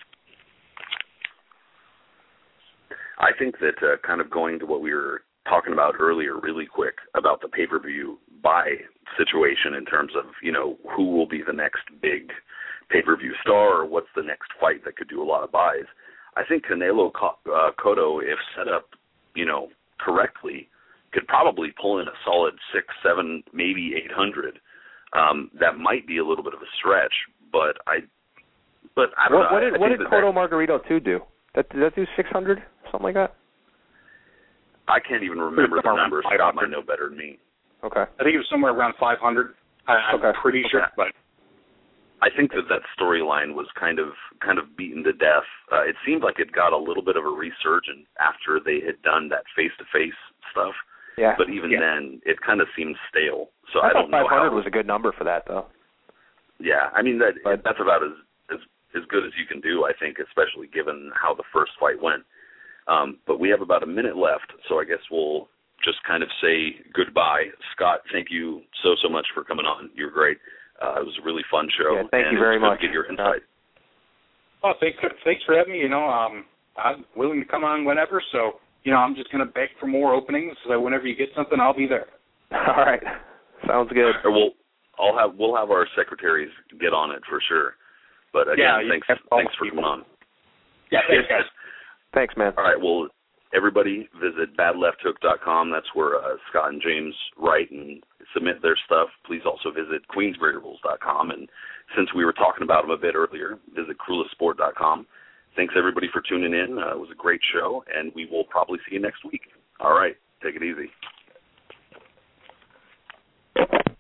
I think that kind of going to what we were talking about earlier really quick about the pay-per-view buy situation in terms of, who will be the next big pay-per-view star or what's the next fight that could do a lot of buys. I think Canelo Cotto, if set up, correctly, could probably pull in a solid 6, 7, maybe 800. That might be a little bit of a stretch, but I don't know. What did Cotto Margarito 2 do? Did that do 600, something like that? I can't even remember the numbers. Scott might know better than me. Okay. I think it was somewhere around 500. I'm pretty sure, but I think that storyline was kind of beaten to death. It seemed like it got a little bit of a resurgence after they had done that face-to-face stuff. Yeah. But even then, it kind of seemed stale. So I don't know. 500 was a good number for that, though. Yeah, I mean that's about as good as you can do, I think, especially given how the first fight went. But we have about a minute left, so I guess we'll just kind of say goodbye. Scott, thank you so much for coming on. You were great. It was a really fun show. Yeah, thank you very much. Get your insight. Oh, thanks for having me. I'm willing to come on whenever, so I'm just going to beg for more openings. So whenever you get something, I'll be there. All right, sounds good. We'll have our secretaries get on it for sure. But again, thanks for coming on. Yeah, thanks, guys. Thanks, man. All right, well, everybody visit badlefthook.com. That's where Scott and James write and submit their stuff. Please also visit queensburyrules.com. And since we were talking about them a bit earlier, visit cruelasport.com. Thanks, everybody, for tuning in. It was a great show, and we will probably see you next week. All right, take it easy.